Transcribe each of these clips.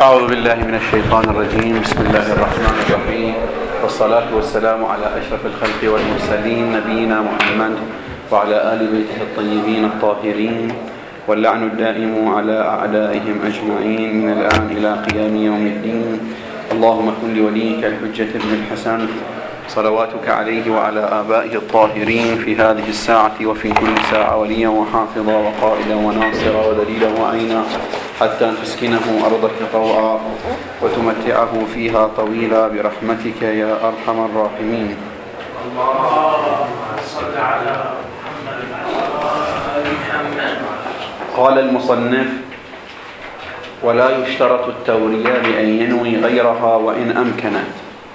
أعوذ بالله من الشيطان الرجيم. بسم الله الرحمن الرحيم، والصلاة والسلام على أشرف الخلق والمرسلين نبينا محمد وعلى آل بيته الطيبين الطاهرين، واللعن الدائم على أعدائهم أجمعين من الآن إلى قيام يوم الدين. اللهم كن لوليك الحجة بن الحسن صلواتك عليه وعلى آبائه الطاهرين في هذه الساعة وفي كل ساعة وليا وحافظا وقائدا وناصرا ودليلا وعينا، حتى تسكنه أرضك طوعا وتمتعه فيها طويلا برحمتك يا أرحم الراحمين. اللهم صل على محمد وآل محمد. قال المصنف: ولا يشترط التورية بأن ينوي غيرها وإن أمكنت.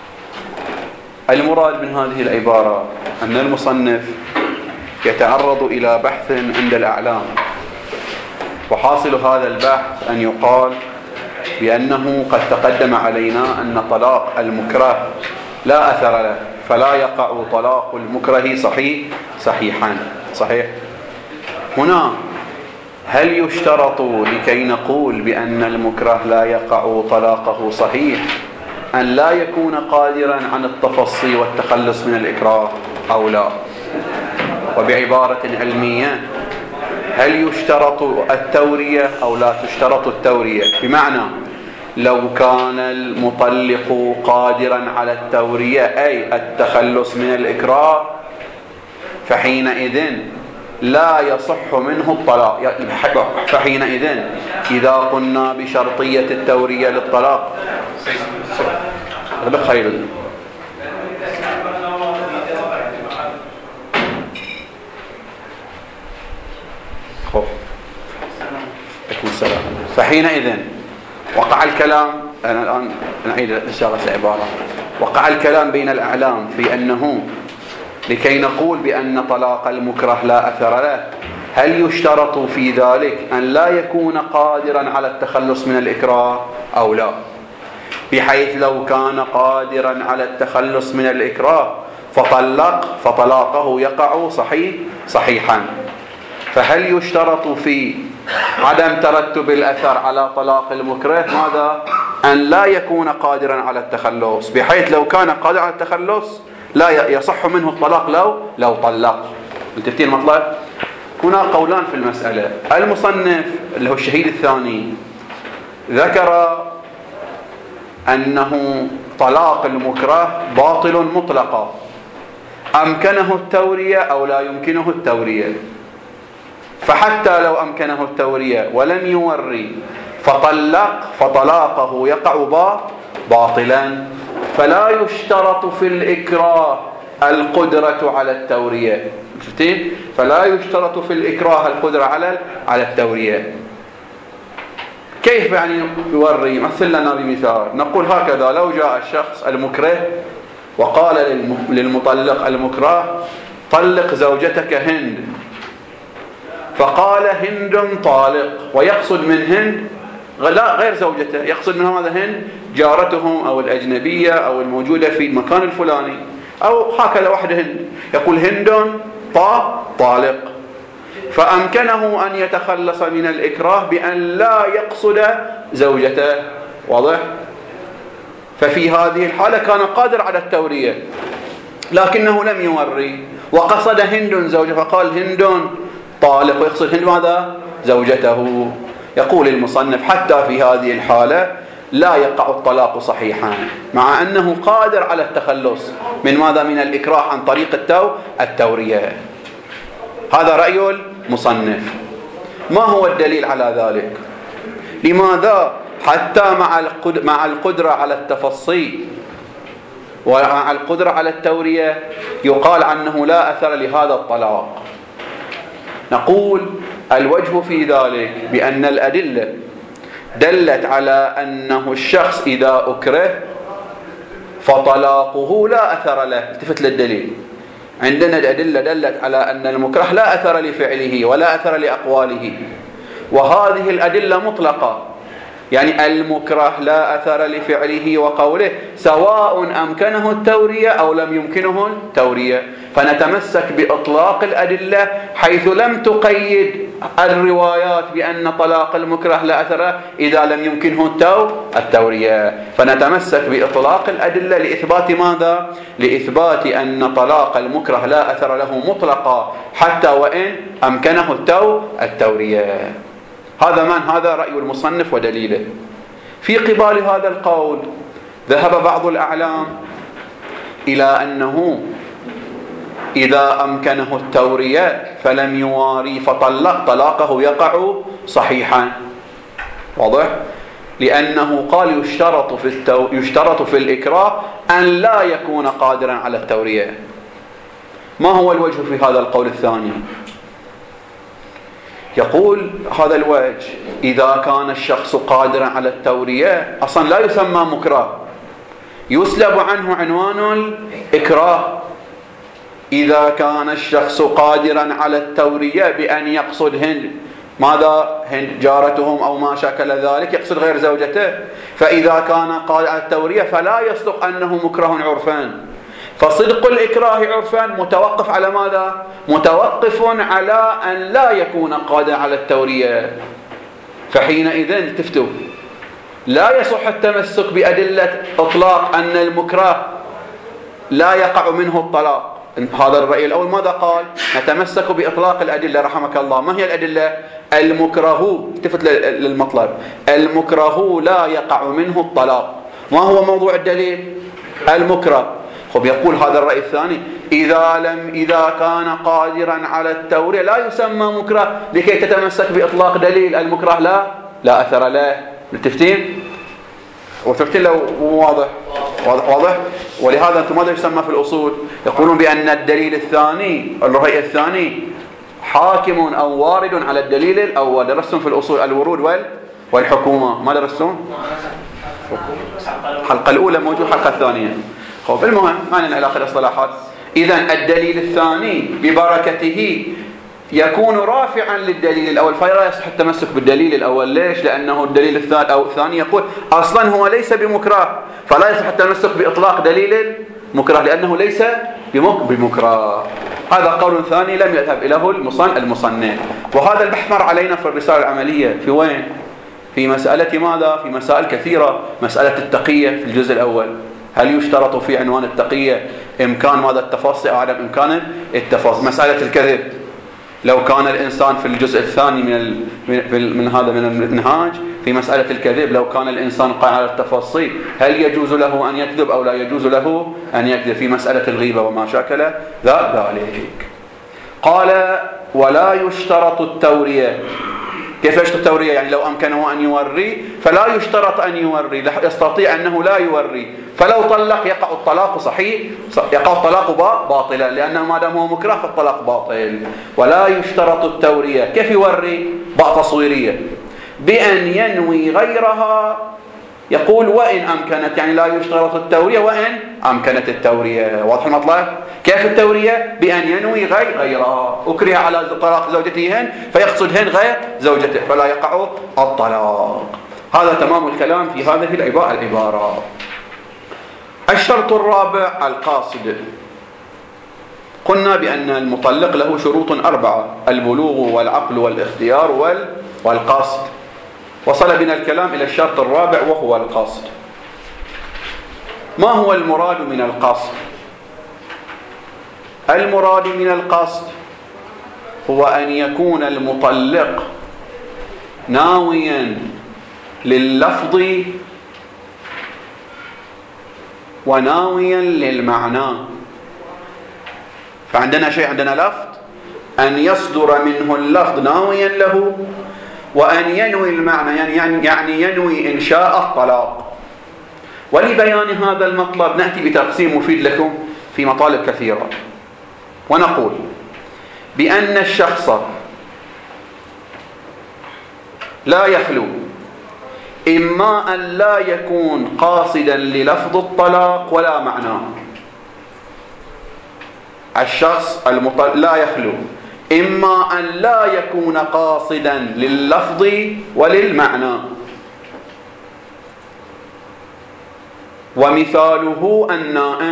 المراد من هذه العبارة أن المصنف يتعرض إلى بحث عند الأعلام، وحاصل هذا البحث أن يقال بأنه قد تقدم علينا أن طلاق المكره لا أثر له، فلا يقع طلاق المكره صحيحا. هنا هل يشترط لكي نقول بأن المكره لا يقع طلاقه صحيح أن لا يكون قادرا عن التفصي والتخلص من الإكراه أو لا؟ وبعبارة علمية، هل يشترط التورية أو لا تشترط التورية؟ بمعنى لو كان المطلق قادرا على التورية أي التخلص من الإكراه، فحينئذ لا يصح منه الطلاق. فحينئذ إذا قلنا بشرطية التورية للطلاق خير فحينئذ وقع الكلام. أنا الآن نعيد إشارة العبارة. وقع الكلام بين الأعلام في أنه لكي نقول بأن طلاق المكره لا أثر له، هل يشترط في ذلك أن لا يكون قادرا على التخلص من الإكراه أو لا؟ بحيث لو كان قادرا على التخلص من الإكراه فطلاقه يقع صحيحا. فهل يشترط في عدم ترتب الأثر على طلاق المكره ماذا؟ أن لا يكون قادرا على التخلص، بحيث لو كان قادرا على التخلص لا يصح منه الطلاق لو طلق. انتبهتين المطلب؟ هنا قولان في المسألة. المصنف اللي هو الشهيد الثاني ذكر أنه طلاق المكره باطل مطلقا، أمكنه التورية أو لا يمكنه التورية. فحتى لو أمكنه التورية ولم يوري فطلاقه يقع باطلا. فلا يشترط في الإكراه القدرة على التورية. شفتين؟ فلا يشترط في الإكراه القدرة على التورية. كيف يعني يوري؟ مثل لنا بمثال، نقول هكذا: لو جاء الشخص المكره وقال للمطلق المكره: طلق زوجتك هند، فقال هند طالق، ويقصد من هند لا غير زوجته، يقصد من هذا هند جارتهم أو الأجنبية أو الموجودة في المكان الفلاني، أو هكذا واحدة هند، يقول هند طالق، فأمكنه أن يتخلص من الإكراه بأن لا يقصد زوجته. واضح؟ ففي هذه الحالة كان قادر على التورية، لكنه لم يوري وقصد هند زوجته، فقال هند طالق، ويقصد هند ماذا؟ زوجته. يقول المصنف: حتى في هذه الحالة لا يقع الطلاق صحيحا، مع أنه قادر على التخلص من ماذا؟ من الإكراه عن طريق التورية. هذا رأي المصنف. ما هو الدليل على ذلك؟ لماذا حتى مع القدرة على التفصي ومع القدرة على التورية يقال عنه لا أثر لهذا الطلاق؟ نقول الوجه في ذلك بأن الأدلة دلت على أنه الشخص إذا أكره فطلاقه لا أثر له. التفت للدليل، عندنا الأدلة دلت على أن المكره لا أثر لفعله ولا أثر لأقواله، وهذه الأدلة مطلقة، يعني المكره لا أثر لفعله وقوله سواء أمكنه التورية أو لم يمكنه التورية. فنتمسك بإطلاق الأدلة حيث لم تقيد الروايات بأن طلاق المكره لا أثر له إذا لم يمكنه التورية، فنتمسك بإطلاق الأدلة لإثبات ماذا؟ لإثبات أن طلاق المكره لا أثر له مطلقا حتى وإن أمكنه التورية. هذا رأي المصنف ودليله. في قبال هذا القول ذهب بعض الأعلام إلى أنه إذا أمكنه التورية فلم يواري فطلق طلاقه يقع صحيحا. واضح؟ لأنه قال يشترط في الإكراه أن لا يكون قادرا على التورية. ما هو الوجه في هذا القول الثاني؟ يقول هذا الوجه إذا كان الشخص قادرا على التورية أصلا لا يسمى مكره، يسلب عنه عنوان الإكراه. إذا كان الشخص قادرا على التورية بأن يقصد هند ماذا؟ هند جارتهم أو ما شاكل ذلك، يقصد غير زوجته، فإذا كان قادر على التورية فلا يصدق أنه مكره عرفان. فصدق الإكراه عرفان متوقف على ماذا؟ متوقف على أن لا يكون قادرا على التورية. فحينئذ تفتوا لا يصح التمسك بأدلة إطلاق أن المكره لا يقع منه الطلاق. هذا الرأي الأول ماذا قال؟ نتمسك بإطلاق الأدلة رحمك الله. ما هي الأدلة؟ المكره، التفت للمطلب، المكره لا يقع منه الطلاق. ما هو موضوع الدليل؟ المكره. خب يقول هذا الرأي الثاني إذا كان قادرا على التورية لا يسمى مكره لكي تتمسك بإطلاق دليل المكره لا أثر له. متفتين؟ وتفتين لو واضح. ولهذا أنتم ماذا يسمى في الأصول؟ يقولون بأن الدليل الثاني الرأي الثاني حاكم أو وارد على الدليل الأول. درستم في الأصول الورود والحكومة، ما درستم؟ الحلقة الأولى موجود، الحلقة الثانية. خب المهم ما لنا علاقة الاصطلاحات. إذن الدليل الثاني ببركته يكون رافعا للدليل الأول، فلا يصح التمسك بالدليل الأول. ليش؟ لأنه الدليل الثاني يقول أصلا هو ليس بمكره، فلا يصح التمسك بإطلاق دليل المكره لأنه ليس بمكره. هذا قول ثاني لم يذهب إليه المصنف. وهذا البحث مر علينا في الرسالة العملية. في وين؟ في مسألة ماذا؟ في مسائل كثيرة. مسألة التقية في الجزء الأول، هل يشترط في عنوان التقية إمكان ماذا التفاصيل أو عدم إمكان التفاصيل؟ مسألة الكذب، لو كان الإنسان في الجزء الثاني من هذا من المنهاج في مسألة الكذب، لو كان الإنسان قائم على التفاصيل هل يجوز له أن يكذب أو لا يجوز له أن يكذب؟ في مسألة الغيبة وما شاكل ذلك. قال ولا يشترط التورية. كيف يشترط التورية؟ يعني لو أمكنه أن يوري فلا يشترط أن يوري، يستطيع أنه لا يوري، فلو طلق يقع الطلاق صحيح، يقع الطلاق باطلا، لأنه ما دام هو مكره فالطلاق باطل. ولا يشترط التورية. كيف يوري؟ باء تصويرية، بأن ينوي غيرها. يقول وإن أمكنت، يعني لا يشترط التورية وإن أمكنت التورية. واضح المطلب؟ كيف التورية؟ بأن ينوي غيرها. أكره على طلاق زوجتهن فيقصدهن غير زوجته فلا يقع الطلاق. هذا تمام الكلام في هذه العبارة. الشرط الرابع القاصد. قلنا بأن المطلق له شروط 4: البلوغ والعقل والاختيار والقصد. وصل بنا الكلام إلى الشرط الرابع وهو القصد. ما هو المراد من القصد؟ المراد من القصد هو أن يكون المطلق ناويا لللفظ وناويا للمعنى. فعندنا شيء، عندنا لفظ، أن يصدر منه اللفظ ناويا له، وأن ينوي المعنى يعني ينوي إنشاء الطلاق. ولبيان هذا المطلب نأتي بتقسيم مفيد لكم في مطالب كثيرة، ونقول بأن الشخص لا يخلو إما أن لا يكون قاصدا للفظ الطلاق ولا معناه. الشخص لا يخلو إما أن لا يكون قاصدا لللفظ وللمعنى. ومثاله النائم،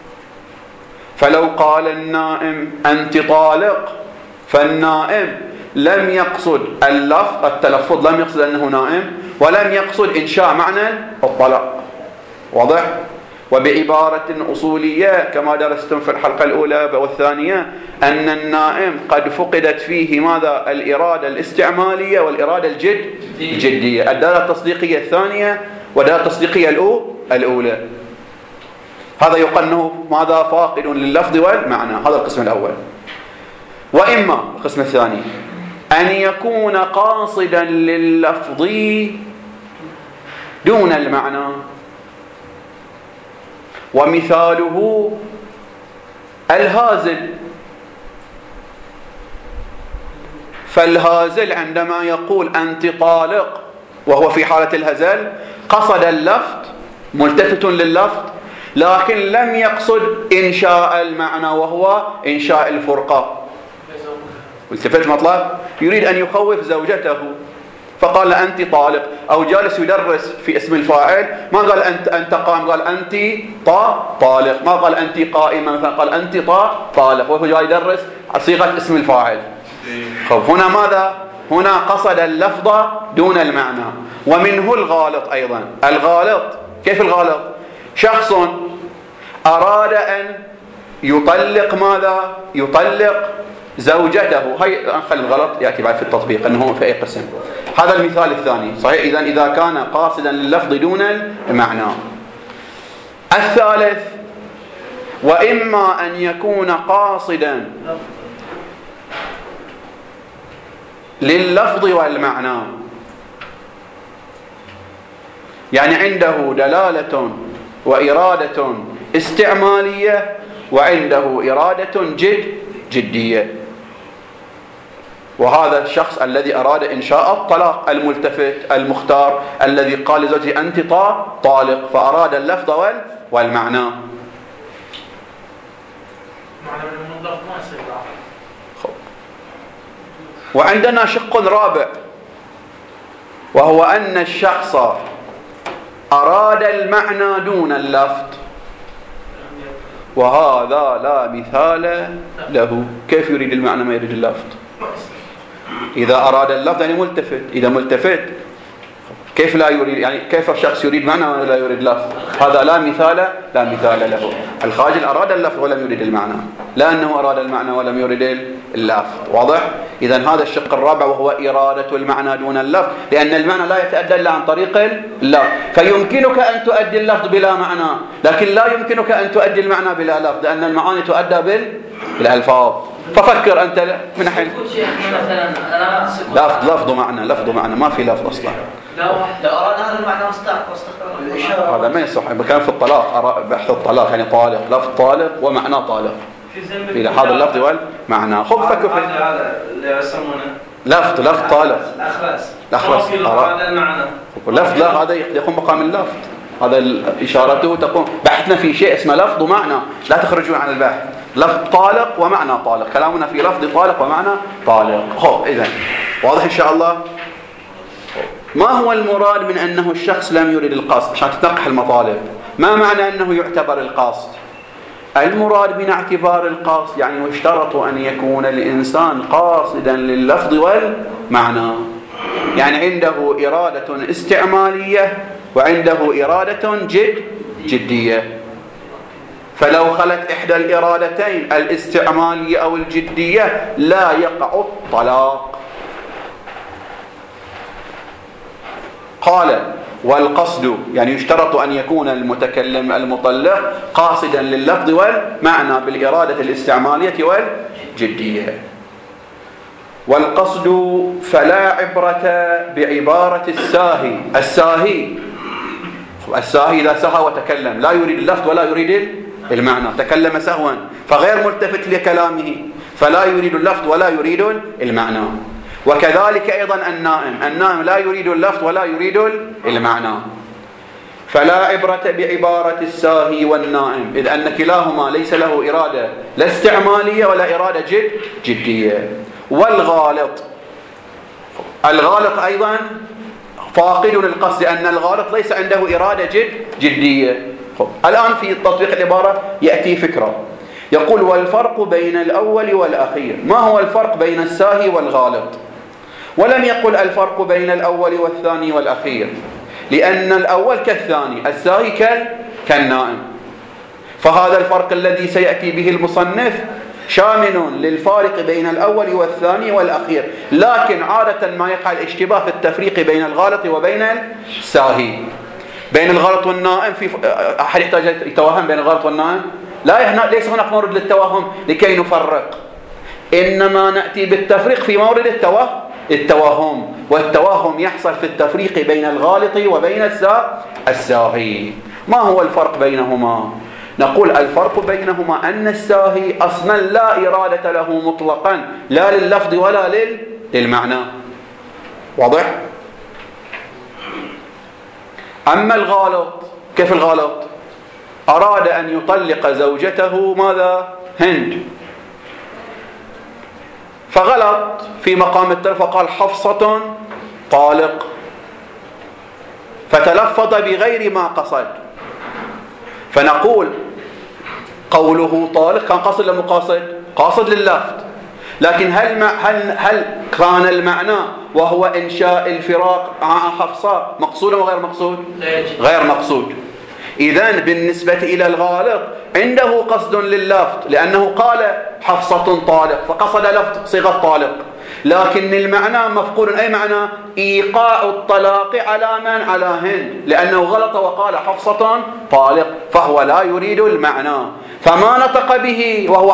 فلو قال النائم أنت طالق، فالنائم لم يقصد اللفظ التلفظ، لم يقصد أنه نائم، ولم يقصد إنشاء معنى الطلاق. واضح؟ وبعبارة أصولية كما درستم في الحلقة الأولى والثانية أن النائم قد فقدت فيه ماذا؟ الإرادة الاستعمالية والإرادة الجدية، الدالة التصديقية الثانية والدالة التصديقية الأولى. هذا يقال أنه ماذا؟ فاقد لللفظ والمعنى. هذا القسم الأول. وإما القسم الثاني أن يكون قاصدا لللفظ دون المعنى، ومثاله الهازل. فالهازل عندما يقول أنت طالق وهو في حالة الهزل قصد اللفظ، ملتفت لللفظ، لكن لم يقصد إنشاء المعنى وهو إنشاء الفرقة. التفت مطلب، يريد أن يخوف زوجته فقال أنت طالق، أو جالس يدرس في اسم الفاعل ما قال أنت قام، قال أنت طالق، ما قال أنت قائمة مثلا، قال أنت طالق، وهو جاي يدرس صيغة اسم الفاعل. هنا ماذا؟ هنا قصد اللفظ دون المعنى. ومنه الغالط أيضا. الغالط كيف الغالط؟ شخص أراد أن يطلق ماذا؟ يطلق زوجته. هي خلي الغلط يأتي بعد في التطبيق أنه في أي قسم. هذا المثال الثاني صحيح. إذا كان قاصدا لللفظ دون المعنى. الثالث وإما أن يكون قاصدا لللفظ والمعنى، يعني عنده دلالة وإرادة استعمالية وعنده إرادة جدية. وهذا الشخص الذي أراد إنشاء الطلاق، الملتفت المختار الذي قال لزوجته أنت طالق، فأراد اللفظ والمعنى. وعندنا شق رابع، وهو أن الشخص أراد المعنى دون اللفظ، وهذا لا مثال له. كيف يريد المعنى ما يريد اللفظ؟ إذا أراد اللفظ يعني ملتفت، إذا ملتفت كيف لا يريد؟ يعني كيف الشخص يريد معنى ولا يريد لفظ؟ هذا لا مثال له. الخاجل أراد اللفظ ولم يريد المعنى، لأنه أراد المعنى ولم يريد اللفظ. واضح؟ إذن هذا الشق الرابع وهو إرادة المعنى دون اللفظ، لأن المعنى لا يتأدى إلا عن طريق اللفظ. فيمكنك أن تؤدي اللفظ بلا معنى، لكن لا يمكنك أن تؤدي المعنى بلا لفظ، لأن المعاني تؤدى بالألفاظ. ففكر أنت من حين لفظ معنى ما في لفظ أصلا. لو أراد هذا المعنى واستخدم هذا ما يصح. كان في الطلاق، بحث الطلاق يعني طالق، لفظ طالق ومعنى طالق، إلى هذا اللفظ والمعنى. خذ فكر في هذا اللي يسمونه لفظ طالق، الأخرس أراد المعنى لفظ. لا، هذا يقوم مقام اللفظ، هذا إشارته تقوم. بحثنا في شيء اسمه لفظ ومعنى، لا تخرجون عن البحث. لفظ طالق ومعنى طالق، كلامنا في لفظ طالق ومعنى طالق. إذن واضح إن شاء الله. ما هو المراد من أنه الشخص لم يريد القصد عشان تتنقح المطالب؟ ما معنى أنه يعتبر القصد؟ المراد من اعتبار القصد يعني يشترط أن يكون الإنسان قاصدا لللفظ والمعنى، يعني عنده إرادة استعمالية وعنده إرادة جدية. فلو خلت إحدى الإرادتين الاستعمالية أو الجدية لا يقع الطلاق. قال والقصد يعني يشترط أن يكون المتكلم المطلق قاصدا لللفظ والمعنى بالإرادة الاستعمالية والجدية. والقصد فلا عبرة بعبارة الساهي إذا سهى وتكلم لا يريد اللفظ ولا يريد المعنى، تكلم سهوا فغير ملتفت لكلامه، فلا يريد اللفظ ولا يريد المعنى. وكذلك أيضا النائم لا يريد اللفظ ولا يريد المعنى. فلا عبرة بعبارة الساهي والنائم، إذ أن كلاهما ليس له إرادة لا استعمالية ولا إرادة جدية. والغالط أيضا فاقد للقصد، أن الغالط ليس عنده إرادة جدية. الآن في تطبيق العبارة يأتي فكرة، يقول والفرق بين الأول والأخير. ما هو الفرق بين الساهي والغالط؟ ولم يقل الفرق بين الأول والثاني والأخير، لأن الأول كالثاني، الساهي كالنائم. فهذا الفرق الذي سيأتي به المصنف شامل للفارق بين الأول والثاني والأخير، لكن عادة ما يقع الاشتباه في التفريق بين الغالط وبين الساهي. بين الغلط والنائم في أحد يحتاج يتوهم بين الغلط والنائم؟ لا، ليس هناك مورد للتوهم لكي نفرق، إنما نأتي بالتفريق في مورد التوهم، والتوهم يحصل في التفريق بين الغالط وبين الساهي. ما هو الفرق بينهما؟ نقول الفرق بينهما أن الساهي أصلا لا إرادة له مطلقا، لا لللفظ ولا للمعنى. واضح؟ أما الغالط، كيف الغالط؟ أراد أن يطلق زوجته ماذا؟ هند، فغلط في مقام التلف وقال حفصة طالق، فتلفظ بغير ما قصد. فنقول قوله طالق كان قصد ولا مقاصد؟ قاصد لللفظ، لكن هل كان المعنى وهو إنشاء الفراق مع حفصة مقصود أو غير مقصود؟ غير مقصود. إذن بالنسبة إلى الغالط عنده قصد لللفظ، لأنه قال حفصة طالق فقصد لفظ صيغة طالق، لكن المعنى مفقود. أي معنى؟ إيقاع الطلاق على من؟ على هند، لأنه غلط وقال حفصة طالق، فهو لا يريد المعنى، فما نطق به وهو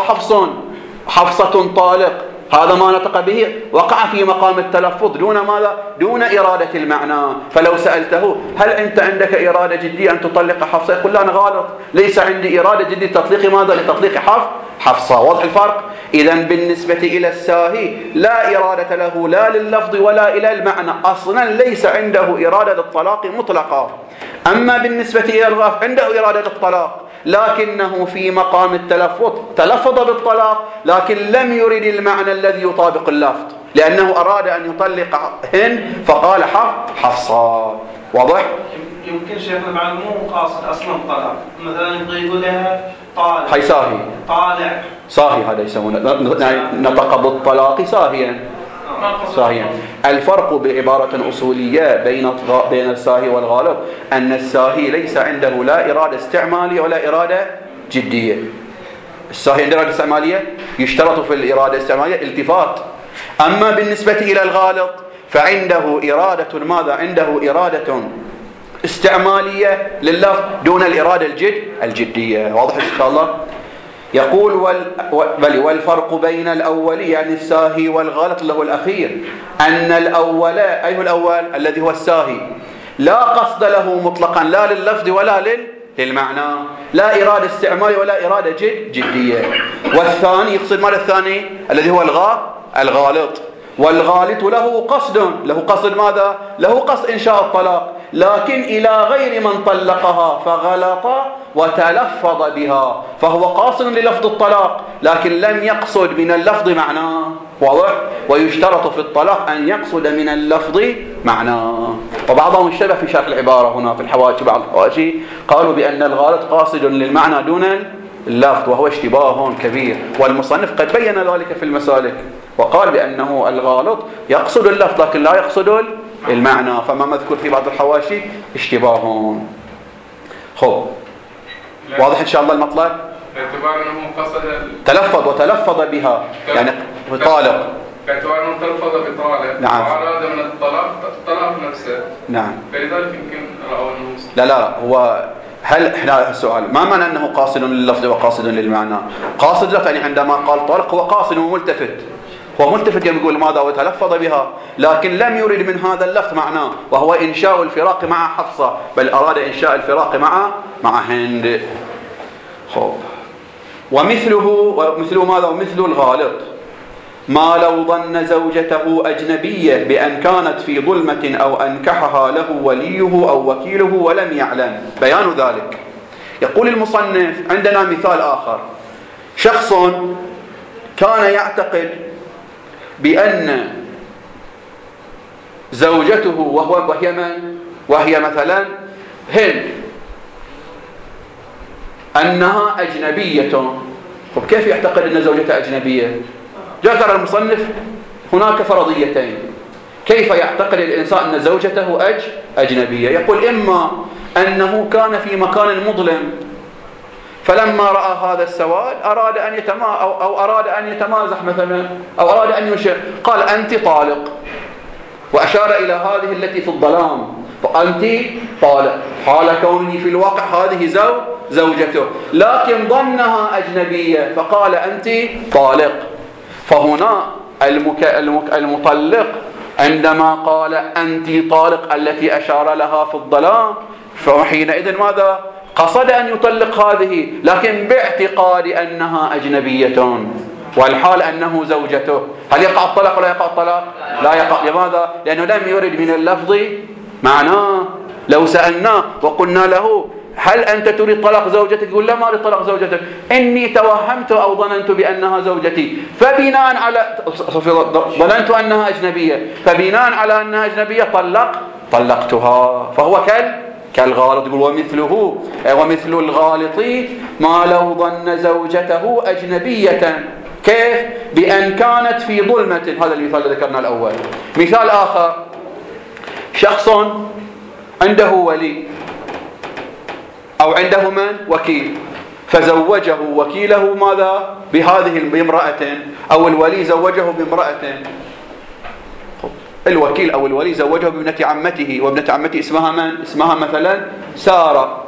حفصة طالق، هذا ما نطق به وقع في مقام التلفظ دون ماذا؟ دون إرادة المعنى. فلو سألته هل أنت عندك إرادة جدية أن تطلق حفصة؟ يقول لا، أنا غالط، ليس عندي إرادة جدية تطليق ماذا؟ لتطليق حفصة. واضح الفرق؟ إذن بالنسبة إلى الساهي لا إرادة له لا لللفظ ولا إلى المعنى، أصلا ليس عنده إرادة الطلاق مطلقا. أما بالنسبة إلى الغاف عنده إرادة الطلاق، لكنه في مقام التلفظ تلفظ بالطلاق، لكن لم يرد المعنى الذي يطابق اللفظ، لأنه أراد أن يطلق هند فقال حفصة. واضح؟ يمكن شيخنا بعد مو قاصد أصلا طلاق، مثلا يبغى يقول لها طالع، هي ساهي، طالع صاهي، هذا يسمونه نطق بالطلاق صاهيا. الفرق بعبارة أصولية بين الساهي والغالط أن الساهي ليس عنده لا إرادة استعمالية ولا إرادة جدية. الساهي عنده إرادة استعمالية، يشترط في الإرادة الاستعمالية التفات. أما بالنسبة إلى الغالط فعنده إرادة ماذا؟ عنده إرادة استعمالية لللفظ دون الإرادة الجدية. واضح إن شاء الله؟ يقول والفرق بين الأول يعني الساهي والغالط اللي هو الأخير أن الأول، أي هو الأول؟ الذي هو الساهي، لا قصد له مطلقا لا لللفظ ولا للمعنى، لا إرادة استعمالية ولا إرادة جدية. والثاني يقصد ماذا؟ الثاني الذي هو الغالط، والغالط له قصد ماذا؟ له قصد إنشاء الطلاق، لكن إلى غير من طلقها فغلط وتلفظ بها، فهو قاصد للفظ الطلاق لكن لم يقصد من اللفظ معناه. واضح؟ ويشترط في الطلاق أن يقصد من اللفظ معناه. وبعضهم اشتبه في شرح العبارة هنا في الحواشي، بعض الحواشي قالوا بأن الغالط قاصد للمعنى دون اللفظ، وهو اشتباه كبير، والمصنف قد بين ذلك في المسالك وقال بأنه الغالط يقصد اللفظ لكن لا يقصد المعنى، فما مذكور في بعض الحواشي اشتباه. خب واضح إن شاء الله المطلب؟ باعتبار أنه قصد تلفظ وتلفظ بها يعني طالق، باعتبار أنه تلفظ بطالق، نعم، وأراد من الطلاق نفسه، نعم، فلذلك يمكن رأوا أنه لا هو هل احنا السؤال ما معنى أنه قاصد لللفظ وقاصد للمعنى؟ قاصد لفظ يعني عندما قال طالق هو قاصد وملتفت، هو ملتفت يقول ماذا؟ وتلفظ بها، لكن لم يرد من هذا اللفظ معناه وهو إنشاء الفراق مع حفصة، بل أراد إنشاء الفراق مع هند. خب ومثله ماذا؟ ومثل الغالط ما لو ظن زوجته أجنبية بأن كانت في ظلمة أو أنكحها له وليه أو وكيله ولم يعلم. بيان ذلك يقول المصنف عندنا مثال آخر، شخص كان يعتقد بأن زوجته وهي مثلا هند أنها أجنبية. طب كيف يعتقد أن زوجته أجنبية؟ ذكر المصنف هناك فرضيتين، كيف يعتقد الإنسان أن زوجته أجنبية؟ يقول إما أنه كان في مكان مظلم فلما رأى هذا السواد أراد أن يتمازح مثلا، أو أراد أن يشير، قال أنت طالق، وأشار إلى هذه التي في الظلام، فأنت طالق، حال كوني في الواقع هذه زوجته، لكن ظنها أجنبية فقال أنت طالق. فهنا المطلق عندما قال أنت طالق التي أشار لها في الظلام، فحينئذ ماذا؟ قصد أن يطلق هذه، لكن باعتقاد أنها أجنبية والحال أنه زوجته. هل يقع الطلاق ولا يقع الطلاق؟ لا يقع. لماذا؟ لأنه لم يرد من اللفظ معناه. لو سألناه وقلنا له هل أنت تريد طلاق زوجتك؟ يقول لا، ما أريد طلاق زوجتك، إني توهمت أو ظننت بأنها زوجتي، فبناء على ظننت أنها أجنبية، فبناء على أنها أجنبية طلقتها. فهو كالغالط. يقول ومثل الغالط ما لو ظن زوجته أجنبية. كيف؟ بأن كانت في ظلمة. هذا المثال الذي ذكرنا الأول. مثال آخر، شخص عنده ولي أو عنده من؟ وكيل، فزوجه وكيله ماذا؟ بامرأة، أو الولي زوجه بامرأة. الوكيل أو الولي زوجه بابنة عمته، وابنة عمته اسمها من؟ اسمها مثلا سارة.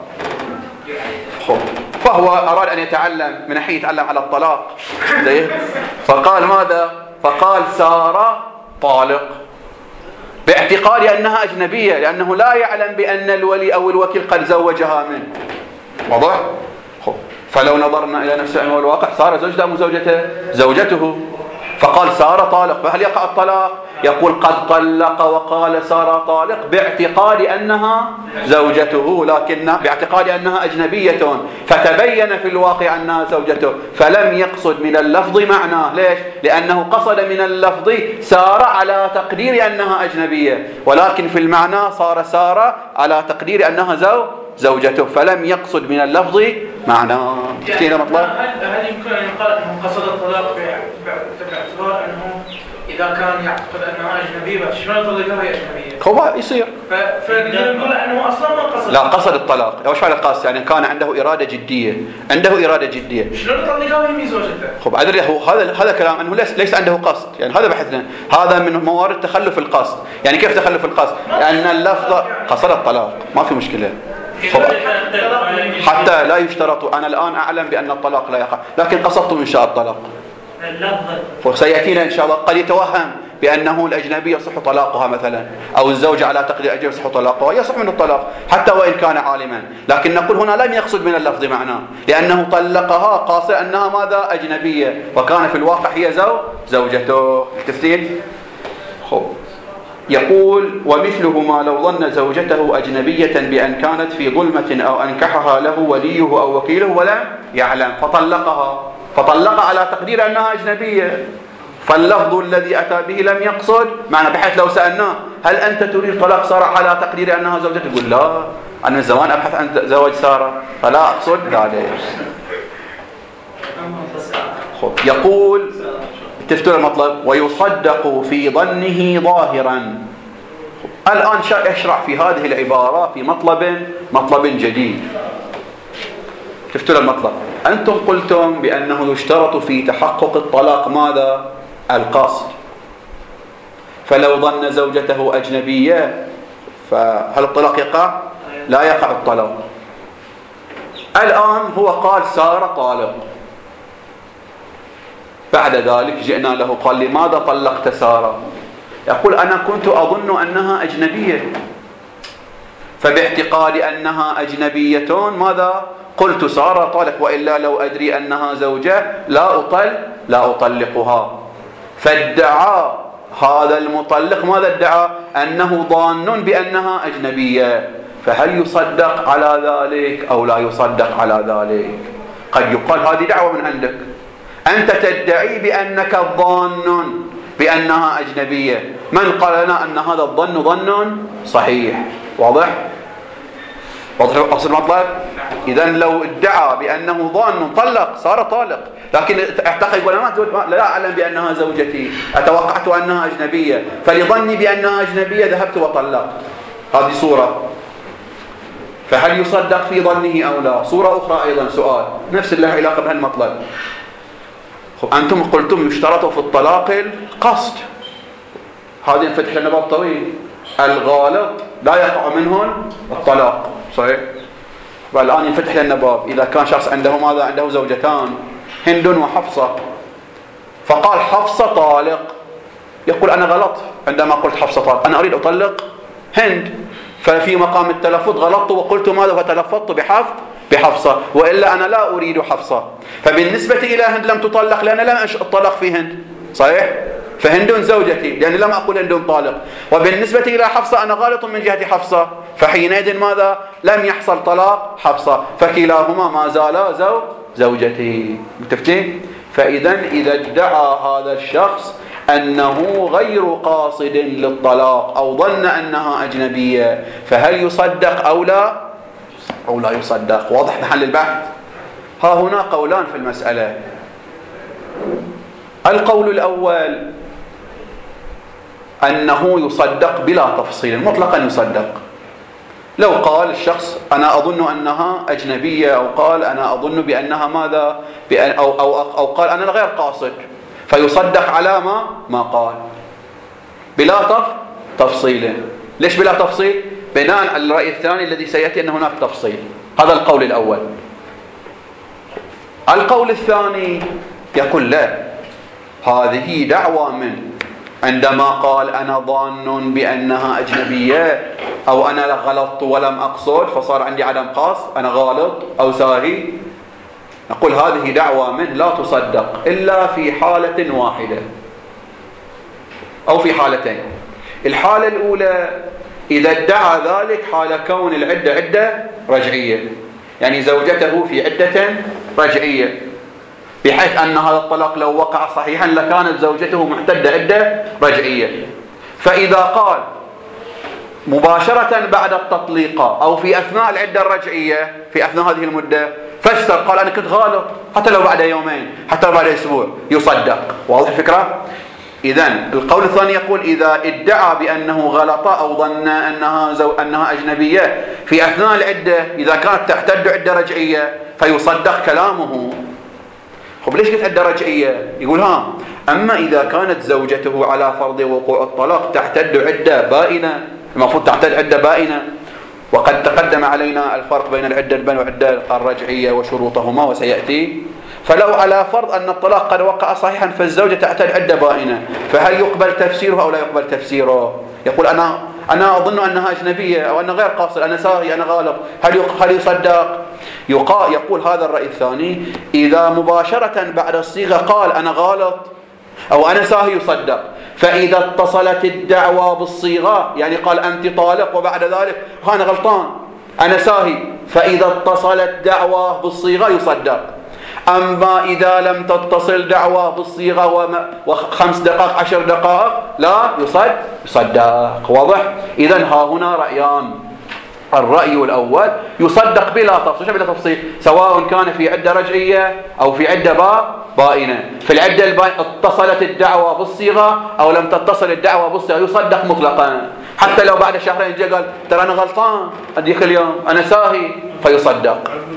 فهو أراد أن يتعلم من ناحية يتعلم على الطلاق، فقال ماذا؟ فقال سارة طالق، باعتقاد أنها أجنبية، لأنه لا يعلم بأن الولي أو الوكيل قد زوجها منه. واضح؟ فلو نظرنا إلى نفس الأمر والواقع، صار زوجته أم زوجته، فقال سارة طالق، فهل يقع الطلاق؟ يقول قد طلق وقال سارة طالق باعتقاد أنها زوجته، لكن باعتقاد أنها أجنبية، فتبين في الواقع أنها زوجته، فلم يقصد من اللفظ معناه. ليش؟ لأنه قصد من اللفظ سارة على تقدير أنها أجنبية، ولكن في المعنى صار سارة على تقدير أنها زوجته، فلم يقصد من اللفظ معناه. يعني مطلب؟ هل يمكن أن يقال أنه قصد الطلاق باعتبار أنه إذا كان يعتقد أنها أجنبية شلون يطلقها هي أجنبية؟ هو يصير. فنقدر نقول أنه أصلاً ما قصد. لا، قصد الطلاق. وش معنى القصد؟ يعني كان عنده إرادة جدية. شلون يطلقها وهي زوجته؟ خب أدري هذا كلام أنه ليس عنده قصد. يعني هذا بحثنا، هذا من موارد تخلف القصد. يعني كيف تخلف القصد؟ لأن اللفظ قصد الطلاق، ما في مشكلة. حتى لا يشترط. أنا الآن أعلم بأن الطلاق لا يقع، لكن قصدت من شاء الطلاق. وسيأتينا إن شاء الله. قد يتوهم بأنه الأجنبي يصح طلاقها مثلا، أو الزوجة على تقدير الأجنبي يصح طلاقها، يصح من الطلاق حتى وإن كان عالما، لكن نقول هنا لم يقصد من اللفظ معناه، لأنه طلقها قاصد أنها ماذا؟ أجنبية، وكان في الواقع هي زوجته. تفسير. يقول ومثله ما لو ظن زوجته أجنبية بأن كانت في ظلمة أو أنكحها له وليه أو وكيله ولم يعلم فطلق على تقدير أنها أجنبية، فاللفظ الذي أتى به لم يقصد معنى، بحيث لو سألناه هل أنت تريد طلاق سارة على تقدير أنها زوجته؟ يقول لا، أنا من زمان أبحث عن زواج سارة فلا أقصد ذلك. يقول تفتر المطلب ويصدق في ظنه ظاهرا. الآن يشرع في هذه العبارة في مطلب جديد. تفتر المطلب. أنتم قلتم بأنه يشترط في تحقق الطلاق ماذا؟ القصد. فلو ظن زوجته أجنبية فهل الطلاق يقع؟ لا يقع الطلاق. الآن هو قال سارة طالق، بعد ذلك جئنا له قال لماذا طلقت سارة؟ يقول أنا كنت أظن أنها أجنبية، فباعتقاد أنها أجنبية ماذا؟ قلت سارة طالق، وإلا لو أدري أنها زوجة لا أطلقها. فادعى هذا المطلق ماذا ادعى؟ أنه ظان بأنها أجنبية، فهل يصدق على ذلك أو لا يصدق على ذلك؟ قد يقال هذه دعوة من عندك، أنت تدعي بأنك ظان بأنها أجنبية، من قال لنا أن هذا الظن ظن صحيح؟ واضح؟ واضح أصل المطلب؟ إذا لو ادعى بأنه ظان طلق صار طالق، لكن اعتقد يقول أنا لا أعلم بأنها زوجتي، أتوقعت أنها أجنبية، فلظني بأنها أجنبية ذهبت وطلقت. هذه صورة، فهل يصدق في ظنه أو لا؟ صورة أخرى أيضا سؤال نفس اللي علاقة بهالمطلب. أنتم قلتم يشترط في الطلاق القصد، هذه انفتح لنا باب طويل. الغالط لا يقع منه الطلاق، صحيح؟ والآن ينفتح لنا باب إذا كان شخص عنده ماذا؟ عنده زوجتان هند وحفصة، فقال حفصة طالق، يقول أنا غلط عندما قلت حفصة طالق، أنا أريد أطلق هند، ففي مقام التلفظ غلطت وقلت ماذا؟ فتلفظت بحفصة، وإلا أنا لا أريد حفصة. فبالنسبة إلى هند لم تطلق لأن لم أطلق في هند، صحيح؟ فهند زوجتي لأن لم أقول هند طالق. وبالنسبة إلى حفصة أنا غالط من جهة حفصة، فحينئذ ماذا؟ لم يحصل طلاق حفصة، فكلاهما ما زالا زوجتي. متفقين؟ فإذا إذا ادعى هذا الشخص أنه غير قاصد للطلاق أو ظن أنها أجنبية، فهل يصدق أو لا يصدق؟ واضح محل البحث. ها هنا قولان في المسألة. القول الأول أنه يصدق بلا تفصيل، مطلقا يصدق. لو قال الشخص أنا أظن أنها أجنبية، أو قال أنا أظن بأنها ماذا، أو قال أنا غير قاصد، فيصدق على ما قال بلا تفصيل. ليش بلا تفصيل؟ بناء على الرأي الثاني الذي سيأتي أن هناك تفصيل. هذا القول الأول. القول الثاني يقول لا، هذه دعوى منه عندما قال أنا ظان بأنها أجنبية، أو أنا غلطت ولم أقصد فصار عندي عدم قصد، أنا غالط أو ساهي. نقول هذه دعوى منه لا تصدق إلا في حالة واحدة أو في حالتين. الحالة الأولى إذا ادعى ذلك حال كون العدة عدة رجعية، يعني زوجته في عدة رجعية، بحيث أن هذا الطلاق لو وقع صحيحا لكانت زوجته معتدة عدة رجعية. فإذا قال مباشرة بعد التطليق أو في أثناء العدة الرجعية، في أثناء هذه المدة، فاستر قال أنا كنت غالط، حتى لو بعد يومين، حتى لو بعد أسبوع، يصدق. واضح الفكرة؟ إذن القول الثاني يقول إذا ادعى بأنه غلط أو ظن أنها أجنبية في أثناء العدة، إذا كانت تعتد عدة رجعية فيصدق كلامه. طيب ليش قلت عدة رجعية؟ يقول أما إذا كانت زوجته على فرض وقوع الطلاق تعتد عدة بائنة، المفروض تعتد عدة بائنة، وقد تقدم علينا الفرق بين العدة البائنة والعدة الرجعية وشروطهما وسيأتي. فلو على فرض أن الطلاق قد وقع صحيحا فالزوجة تعتد عدة بائنة، فهل يقبل تفسيره أو لا يقبل تفسيره؟ يقول أنا أظن أنها أجنبية أو أنا غير قاصد، أنا ساهي، أنا غالط، هل يصدق؟ يقول هذا الرأي الثاني إذا مباشرة بعد الصيغة قال أنا غالط أو أنا ساهي يصدق. فإذا اتصلت الدعوة بالصيغة، يعني قال أنت طالق وبعد ذلك أنا غلطان أنا ساهي، فإذا اتصلت دعوة بالصيغة يصدق. أما إذا لم تتصل دعوة بالصيغة و5 دقائق 10 دقائق لا يصدق. واضح؟ إذن ها هنا رأيان. الرأي الأول يصدق بلا تفصيل، سواء كان في عدة رجعية أو في عدة بائنة. في العدة البائنة اتصلت الدعوة بالصيغة أو لم تتصل الدعوة بالصيغة يصدق مطلقا، حتى لو بعد شهرين جاء قال ترى أنا غلطان أديك اليوم أنا ساهي، فيصدق.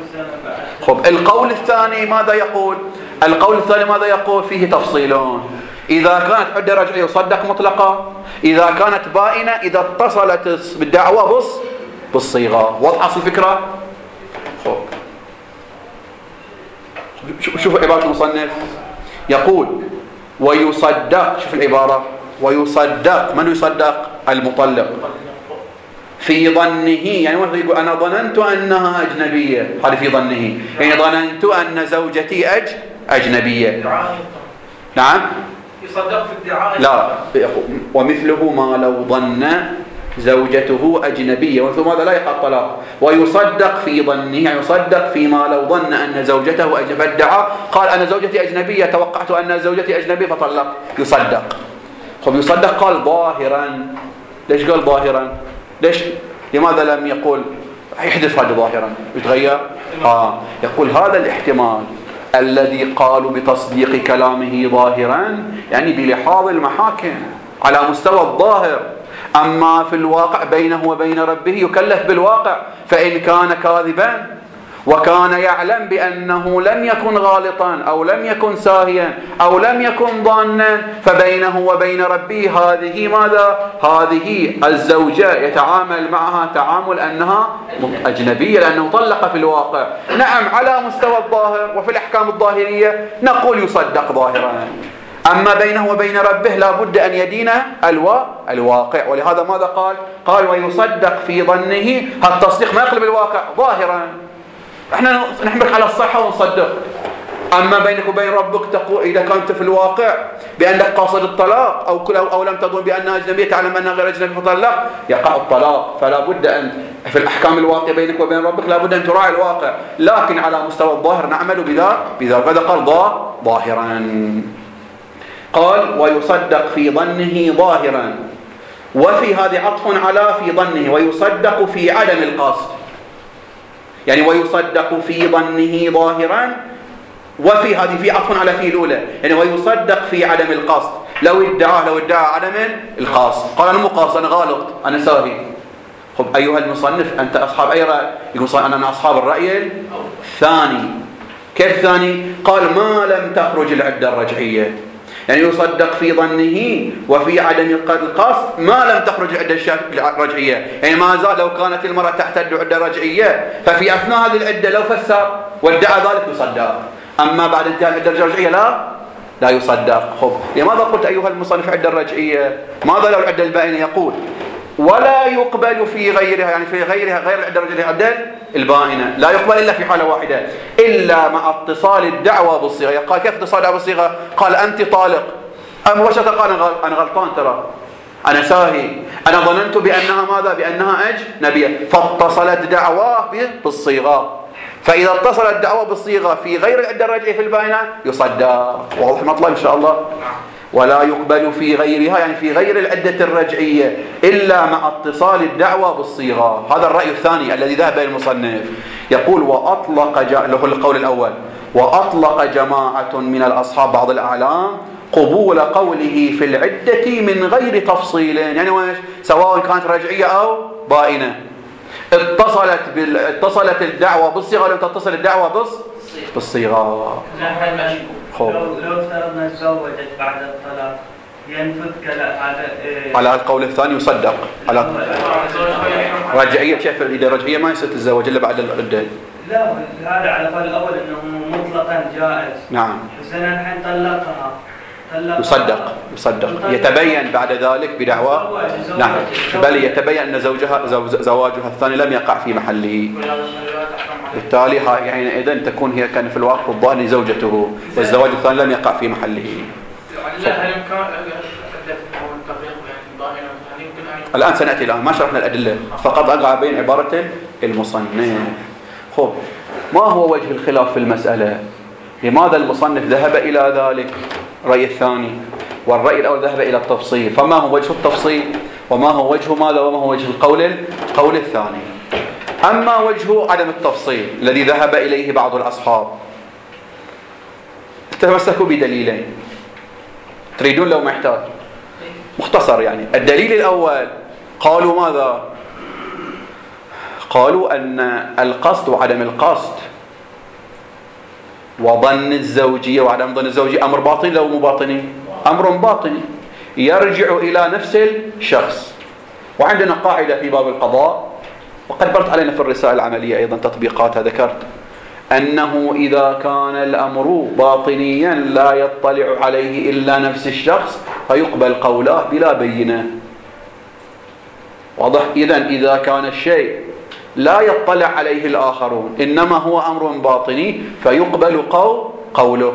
خب القول الثاني ماذا يقول؟ القول الثاني ماذا يقول؟ فيه تفصيلون. إذا كانت عدة رجعية يصدق مطلقا، إذا كانت بائنة إذا اتصلت بالدعوة بالصيغة. واضحة الفكرة؟ خب شوف عبارة المصنف، يقول ويصدق، شوف العبارة، ويصدق. من يصدق؟ المطلق في ظنه، يعني واحد يقول أنا ظننت أنها أجنبية، هذا في ظنه، يعني ظننت أن زوجتي أجنبية. نعم يصدق في الدعاء. لا، ومثله ما لو ظن زوجته أجنبية، وثم هذا لا يقع الطلاق. ويصدق في ظنه، يعني يصدق فيما لو ظن أن زوجته أجنبية، فادعى قال أنا زوجتي أجنبية، توقعت أن زوجتي أجنبية فطلق، يصدق. خب يصدق قال ظاهرا. ليش قال ظاهرا؟ ليش؟ لماذا لم يقول يحدث هذا ظاهرا يتغير. يقول هذا الاحتمال الذي قالوا بتصديق كلامه ظاهرا يعني بلحاظ المحاكم على مستوى الظاهر، أما في الواقع بينه وبين ربه يكلف بالواقع، فإن كان كاذبا وكان يعلم بأنه لم يكن غالطا أو لم يكن ساهيا أو لم يكن ضانا، فبينه وبين ربه هذه ماذا؟ هذه الزوجة يتعامل معها تعامل أنها أجنبية لأنه طلق في الواقع. نعم على مستوى الظاهر وفي الأحكام الظاهرية نقول يصدق ظاهرا، أما بينه وبين ربه لا بد أن يدين الواقع. ولهذا ماذا قال ويصدق في ظنه. التصديق ما يقلب الواقع ظاهرا، احنا نحملك على الصحة ونصدق. أما بينك وبين ربك تقول إذا كنت في الواقع بأنك قاصد الطلاق أو لم تظن بأنها أجنبية تعلم أنها غير أجنبية فطلق يقع الطلاق. فلا بد أن في الأحكام الواقع بينك وبين ربك لا بد أن تراعي الواقع، لكن على مستوى الظاهر نعمل بذلك. هذا قال ظاهرا. قال ويصدق في ظنه ظاهرا، وفي هذه عطف على في ظنه، ويصدق في عدم القصد، يعني ويصدق في ظنه ظاهرا، وفي هذه في عطف على في الأولى، يعني ويصدق في عدم القصد. لو ادعى عدم القصد قال أنا مو قاصد أنا غالط أنا ساهي. خب أيها المصنف أنت أصحاب أي رأي؟ يقول أنا من أصحاب الرأي الثاني. كيف ثاني؟ قال ما لم تخرج العدة الرجعية، يعني يصدق في ظنه وفي عدم القصد ما لم تخرج العدة الرجعية، يعني ما زال لو كانت المرأة تعتد عدة رجعية ففي أثناء هذه العدة لو فسر وادعى ذلك يصدق، أما بعد انتهاء العدة الرجعية لا يصدق. خب لماذا قلت أيها المصنف عدة الرجعية؟ ماذا لو العدة البائنة؟ يقول ولا يقبل في غيرها، يعني في غيرها غير العدة الرجعية العدة البائنة لا يقبل إلا في حالة واحدة، إلا مع اتصال الدعوة بالصيغة. قال كيف اتصال الدعوة بالصيغة؟ قال أنت طالق، مباشرة قال أنا غلطان، ترى أنا ساهي، أنا ظننت بأنها ماذا؟ بأنها أجنبية، فاتصلت دعواه بالصيغة. فإذا اتصلت دعوة بالصيغة في غير العدة الرجعية في البائنة يصدق. واضح مطلب إن شاء الله؟ ولا يقبل في غيرها، يعني في غير العدة الرجعية إلا مع اتصال الدعوة بالصيغة. هذا الرأي الثاني الذي ذهب إلى المصنف. يقول وأطلق له القول الأول، وأطلق جماعة من الأصحاب بعض الأعلام قبول قوله في العدة من غير تفصيل، يعني وإيش؟ سواء كانت رجعية أو بائنة، اتصلت الدعوة بالصيغة لم تتصل الدعوة بالصيغة. لو افترضنا تزوجت بعد الطلاق ينفذ على القول الثاني يصدق. على رجعية كيف إذا رجعية ما يصير تتزوج إلا بعد العدة؟ لا هذا على القول الأول إنه مطلقا جائز. نعم. حسنا الحين طلقها يصدق يتبين بعد ذلك بدعوى. نعم بل يتبين أن زواجها الثاني لم يقع في محله، بالتالي يعني إذن تكون هي كان في الواقع الظاهر زوجته والزواج الثاني لم يقع في محله. الآن سنأتي الآن ما شرحنا الأدلة، فقط أقع بين عبارة المصنف. خب ما هو وجه الخلاف في المسألة؟ لماذا المصنف ذهب إلى ذلك الرأي الثاني والرأي الأول ذهب إلى التفصيل؟ فما هو وجه التفصيل وما هو وجه ماذا وما هو وجه القول الثاني؟ أما وجه عدم التفصيل الذي ذهب إليه بعض الأصحاب تمسكوا بدليلين، تريدون لو محتاج مختصر يعني. الدليل الأول قالوا ماذا؟ قالوا أن القصد وعدم القصد وظن الزوجية وعدم ظن الزوجية أمر باطني لو مو باطني؟ أمر باطني يرجع إلى نفس الشخص. وعندنا قاعدة في باب القضاء وقد برت علينا في الرسالة العملية أيضا تطبيقاتها، ذكرت أنه إذا كان الأمر باطنيا لا يطلع عليه إلا نفس الشخص فيقبل قوله بلا بينة. واضح؟ إذا كان الشيء لا يطلع عليه الآخرون إنما هو أمر باطني فيقبل قوله.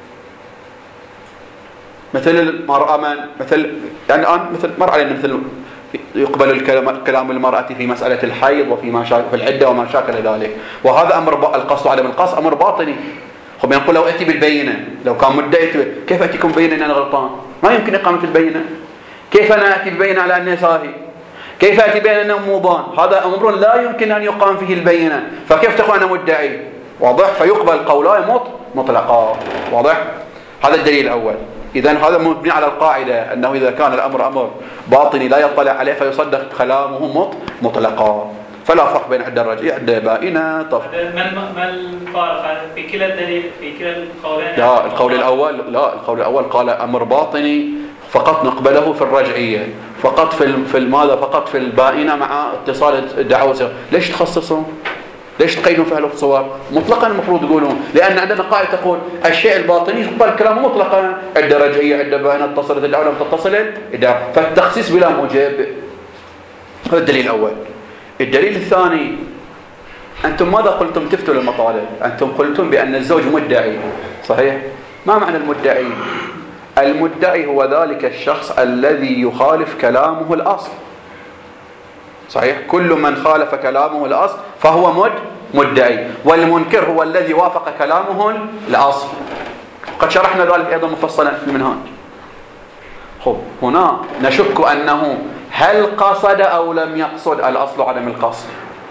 مثل المرأة مثل مر علينا مثل يقبل كلام المرأة في مسألة الحيض وفي في العدة وما شاكل ذلك، وهذا أمر القصد وعدم القصد أمر باطني. خب ينقول لو أتي بالبينة، لو كان مدعي كيف أتيكم بينة أن أنا غلطان؟ ما يمكن إقامة البينة. كيف أنا أتي بالبينة على أني ساهي؟ كيف يأتي بين أنه موضان؟ هذا أمر لا يمكن أن يقام فيه البينة، فكيف تقول أنا مدعي؟ واضح؟ فيقبل قولان مطلقا. واضح؟ هذا الدليل الأول. إذن هذا مبني على القاعدة أنه إذا كان الأمر أمر باطني لا يطلع عليه فيصدق كلامه مطلقا، فلا فرق بين عدة رجعية عدة بائنة. ما الفارق في كلا الدليل في كلا القولين؟ لا القول الأول قال أمر باطني فقط نقبله في الرجعية، فقط في ماذا؟ فقط في البائنة مع اتصال الدعوة. ليش تخصصون؟ ليش تقيدون في هالصور؟ مطلقا المفروض تقولون، لأن عندنا قاعدة تقول الشيء الباطني يقبل كلامه مطلقا، عدة رجعية عدة بائنة اتصلت الدعوة لم تتصل الدعوة، فالتخصيص بلا موجب. هذا الدليل الأول. الدليل الثاني، أنتم ماذا قلتم تفتوا للمطالب؟ أنتم قلتم بأن الزوج مدعي، صحيح؟ ما معنى المدعي؟ المدعي هو ذلك الشخص الذي يخالف كلامه الأصل، صحيح؟ كل من خالف كلامه الأصل فهو مدعي، والمنكر هو الذي وافق كلامه الأصل. قد شرحنا ذلك أيضا مفصلا في المنهاج. هنا نشك أنه هل قصد أو لم يقصد؟ الأصل عدم القصد.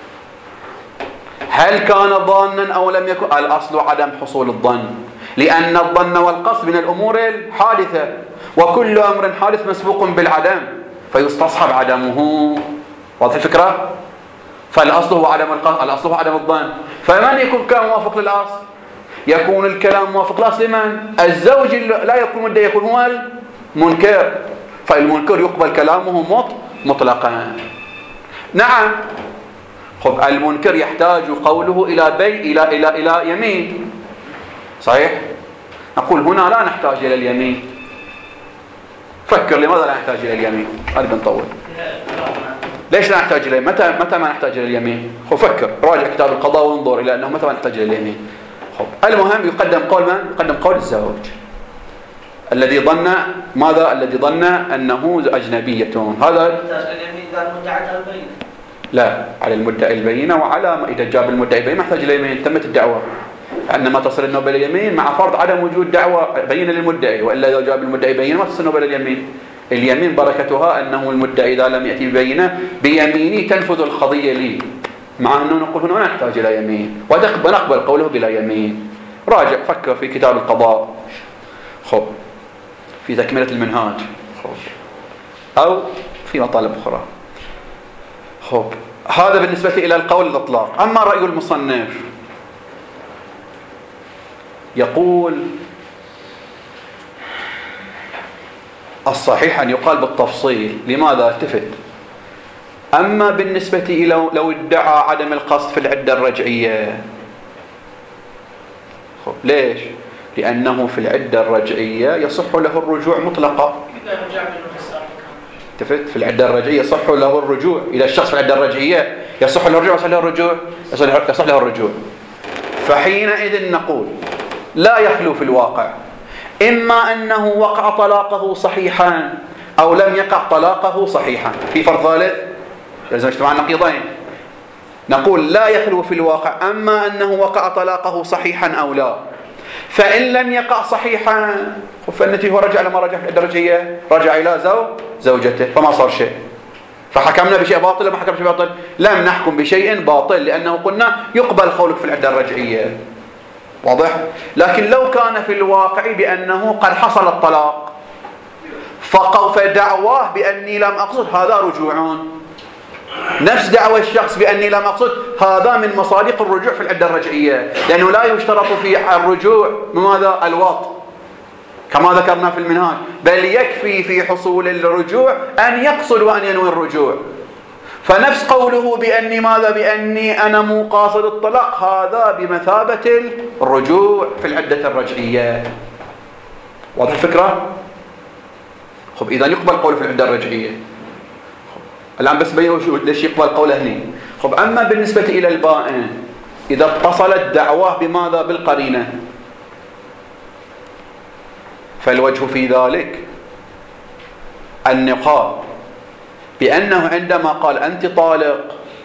هل كان ظانا أو لم يكن؟ الأصل عدم حصول الظن، لأن الظن والقصد من الأمور الحادثة، وكل أمر حادث مسبوق بالعدم فيستصحب عدمه. واضح الفكرة؟ فالأصل هو عدم القصد، الأصل هو عدم الظن. فمن يكون كلام موافق للأصل؟ يكون الكلام موافق للأصل لمن؟ الزوج لا يكون مدعي، يكون هو المنكر، فالمنكر يقبل كلامه مطلقا. نعم. المنكر يحتاج قوله إلى يمين، صحيح؟ نقول هنا لا نحتاج إلى اليمين. فكر لماذا لا نحتاج إلى اليمين؟ هذا بنطول. ليش لا نحتاج إليه؟ متى ما نحتاج إلى اليمين؟ فكر، راجع كتاب القضاء وانظر إلى أنه متى ما نحتاج إلى اليمين. المهم يقدم قول من؟ يقدم قول الزوج الذي ظن ماذا؟ الذي ظن أنه أجنبية. هذا لا، على المدعي البينة، وعلى إذا جاب المدعي البينة ما يحتاج إلى اليمين، تمت الدعوة. عندما تصل النوبة إلى اليمين مع فرض عدم وجود دعوة بينة للمدعي، وإلا إذا جاب المدعي بينة ما تصل النوبة إلى اليمين. اليمين بركتها أنه المدعي إذا لم يأتي ببينة بيميني تنفذ القضية لي، مع أنه نقول هنا ما نحتاج إلى يمين، ونقبل قوله بلا يمين. راجع فكر في كتاب القضاء في تكملة المنهاج أو في مطالب أخرى. هذا بالنسبة إلى القول الإطلاق. أما رأي المصنف يقول الصحيح أن يقال بالتفصيل. لماذا؟ التفت. أما بالنسبة إلى لو ادعى عدم القصد في العدة الرجعية، ليش؟ لأنه في العدة الرجعية يصح له الرجوع مطلقا. التفت. في العدة الرجعية يصح له الرجوع إلى الشخص في العدة الرجعية، يصح له الرجوع، يصح له الرجوع. فحينئذ نقول لا يخلو في الواقع إما أنه وقع طلاقه صحيحا أو لم يقع طلاقه صحيحا. في فرض ثالث لازم اجتماع النقيضين. نقول لا يخلو في الواقع أما أنه وقع طلاقه صحيحا أو لا. فإن لم يقع صحيحا فالنتيجة هو رجع لما رجع في الدرجية، رجع إلى زوجته فما صار شيء. فحكمنا بشيء باطل وما حكمنا بشيء باطل؟ لم نحكم بشيء باطل، لأنه قلنا يقبل قولك في العدة الرجعية. واضح؟ لكن لو كان في الواقع بأنه قد حصل الطلاق فدعواه بأني لم أقصد، هذا رجوع. نفس دعوى الشخص بأني لم أقصد، هذا من مصادق الرجوع في العدة الرجعية، لأنه لا يشترط في الرجوع بماذا؟ الوطء كما ذكرنا في المنهاج، بل يكفي في حصول الرجوع أن يقصد وأن ينوي الرجوع. فنفس قوله بأني ماذا؟ بأني أنا مو قاصد الطلاق، هذا بمثابة الرجوع في العدة الرجعية. واضح الفكرة؟ إذا يقبل قوله في العدة الرجعية. الآن بس بينوا ليش يقبل قوله هنا. أما بالنسبة إلى البائن إذا اتصلت دعواه بماذا؟ بالقرينة، فالوجه في ذلك النقاط بأنه عندما قال أنت طالق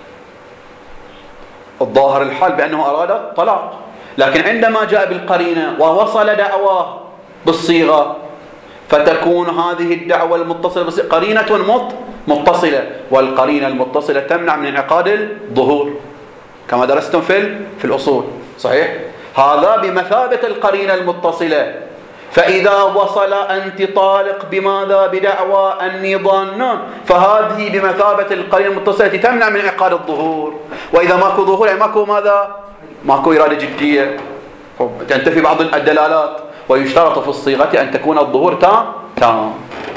الظاهر الحال بأنه أراد الطلاق، لكن عندما جاء بالقرينة ووصل دعواه بالصيغة فتكون هذه الدعوة المتصلة بالصيغة قرينة متصلة، والقرينة المتصلة تمنع من انعقاد الظهور كما درستم في الأصول. صحيح؟ هذا بمثابة القرينة المتصلة. فإذا وصل أنت طالق بماذا؟ بدعوى أني ظانون، فهذه بمثابة القرينة المتصلة تمنع من انعقاد الظهور. وإذا ماكو ظهور يعني ماكو ماذا؟ ماكو إرادة جدية، تنتفي بعض الدلالات. ويشترط في الصيغة أن تكون الظهور تام.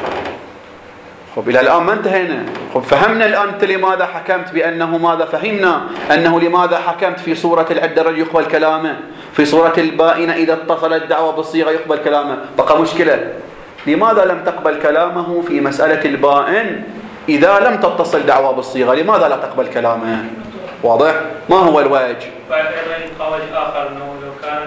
إلى الآن ما انتهينا. فهمنا الآن أنت لماذا حكمت بأنه ماذا؟ فهمنا أنه لماذا حكمت في صورة العدة الرجل يقبل كلامه، في صورة البائنة إذا اتصل الدعوة بالصيغة يقبل كلامه. بقى مشكلة، لماذا لم تقبل كلامه في مسألة البائن إذا لم تتصل دعوة بالصيغة؟ لماذا لا تقبل كلامه؟ واضح؟ ما هو الوجه؟ وجه آخر أنه لو كان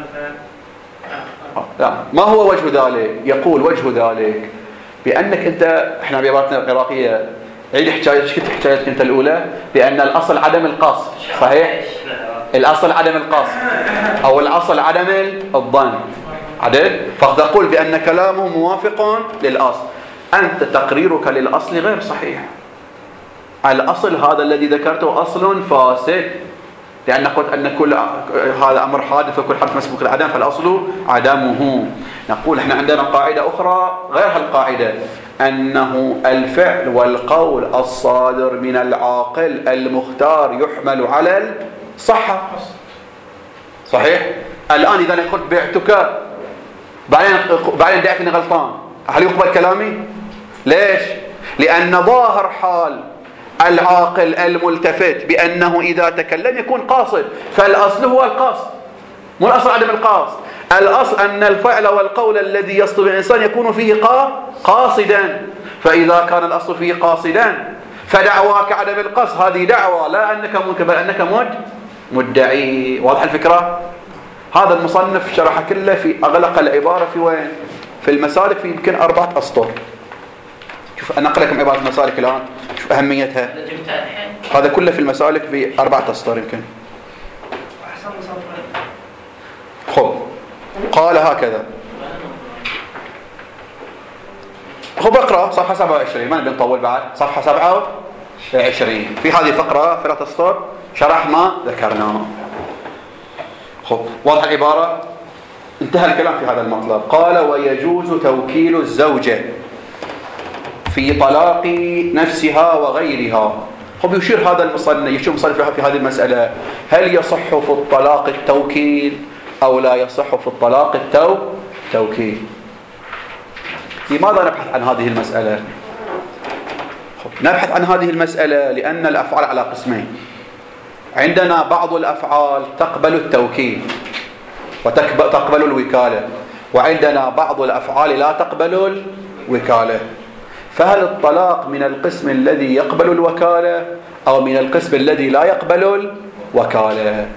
لا، ما هو وجه ذلك؟ يقول وجه ذلك بأنك أنت، إحنا بعبارتنا العراقية عيد حكايتك أنت الأولى بأن الأصل عدم القصد. صحيح؟ الأصل عدم القصد أو الأصل عدم الظن. عدل؟ فتقول بأن كلامه موافق للأصل. أنت تقريرك للأصل غير صحيح. الأصل هذا الذي ذكرته أصل فاسد، لأن قلت أن كل هذا أمر حادث وكل حادث مسبوق العدم فالأصل عدمه. نقول إحنا عندنا قاعدة أخرى غير هالقاعدة، أنه الفعل والقول الصادر من العاقل المختار يحمل على الصحة. صحيح؟ الآن إذا قلت بعتك بعدين دعك أني غلطان، هل يقبل كلامي؟ ليش؟ لأن ظاهر حال العاقل الملتفت بأنه إذا تكلم يكون قاصد، فالأصل هو القصد، مو الأصل عدم القصد. الأصل أن الفعل والقول الذي يصدر الإنسان يكون فيه قاصدا. فإذا كان الأصل فيه قاصدا فدعواك عدم القصد هذه دعوة لا أنك منكر بل أنك مدعي. واضح الفكرة؟ هذا المصنف شرح كله في أغلق العبارة في وين؟ في المسالك، في يمكن 4 أسطر. شوف أنا أقرأ لكم عبارة المسالك الآن، شوف أهميتها. هذا كله في المسالك في 4 أسطر يمكن. خب قال هكذا. خب اقرأ صفحة 27، ما نبي نطول بعد. صفحة 27 في هذه الفقرة 3 أسطر شرح ما ذكرناه. خب واضح العبارة؟ انتهى الكلام في هذا المطلب. قال ويجوز توكيل الزوجة في طلاق نفسها وغيرها. خب يشير هذا المصنف في هذه المسألة، هل يصح في الطلاق التوكيل أو لا يصح في الطلاق التوكيل؟ لماذا نبحث عن هذه المسألة؟ نبحث عن هذه المسألة لأن الأفعال على قسمين. عندنا بعض الأفعال تقبل التوكيل وتقبل الوكالة، وعندنا بعض الأفعال لا تقبل الوكالة. فهل الطلاق من القسم الذي يقبل الوكالة أو من القسم الذي لا يقبل الوكالة؟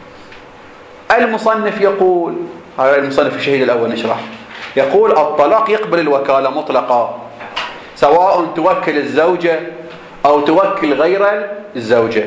المصنف يقول، هذا المصنف الشهيد الأول نشرح، يقول الطلاق يقبل الوكالة مطلقا، سواء توكل الزوجة أو توكل غير الزوجة،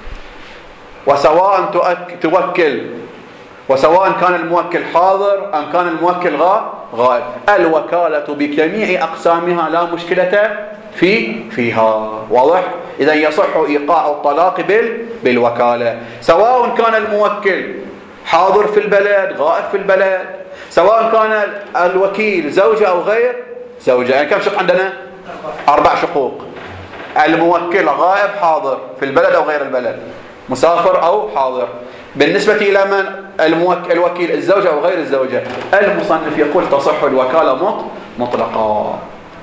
وسواء كان الموكل حاضر أم كان الموكل غائب. الوكالة بجميع أقسامها لا مشكلة فيها. واضح؟ إذا يصح إيقاع الطلاق بالوكالة، سواء كان الموكل حاضر في البلد غائب في البلد، سواء كان الوكيل زوجة أو غير زوجة. يعني كم شق عندنا؟ 4 شقوق. الموكل غائب حاضر في البلد أو غير البلد، مسافر أو حاضر. بالنسبة إلى من الوكيل الزوجة أو غير الزوجة، المصنف يقول تصح الوكالة مطلقا.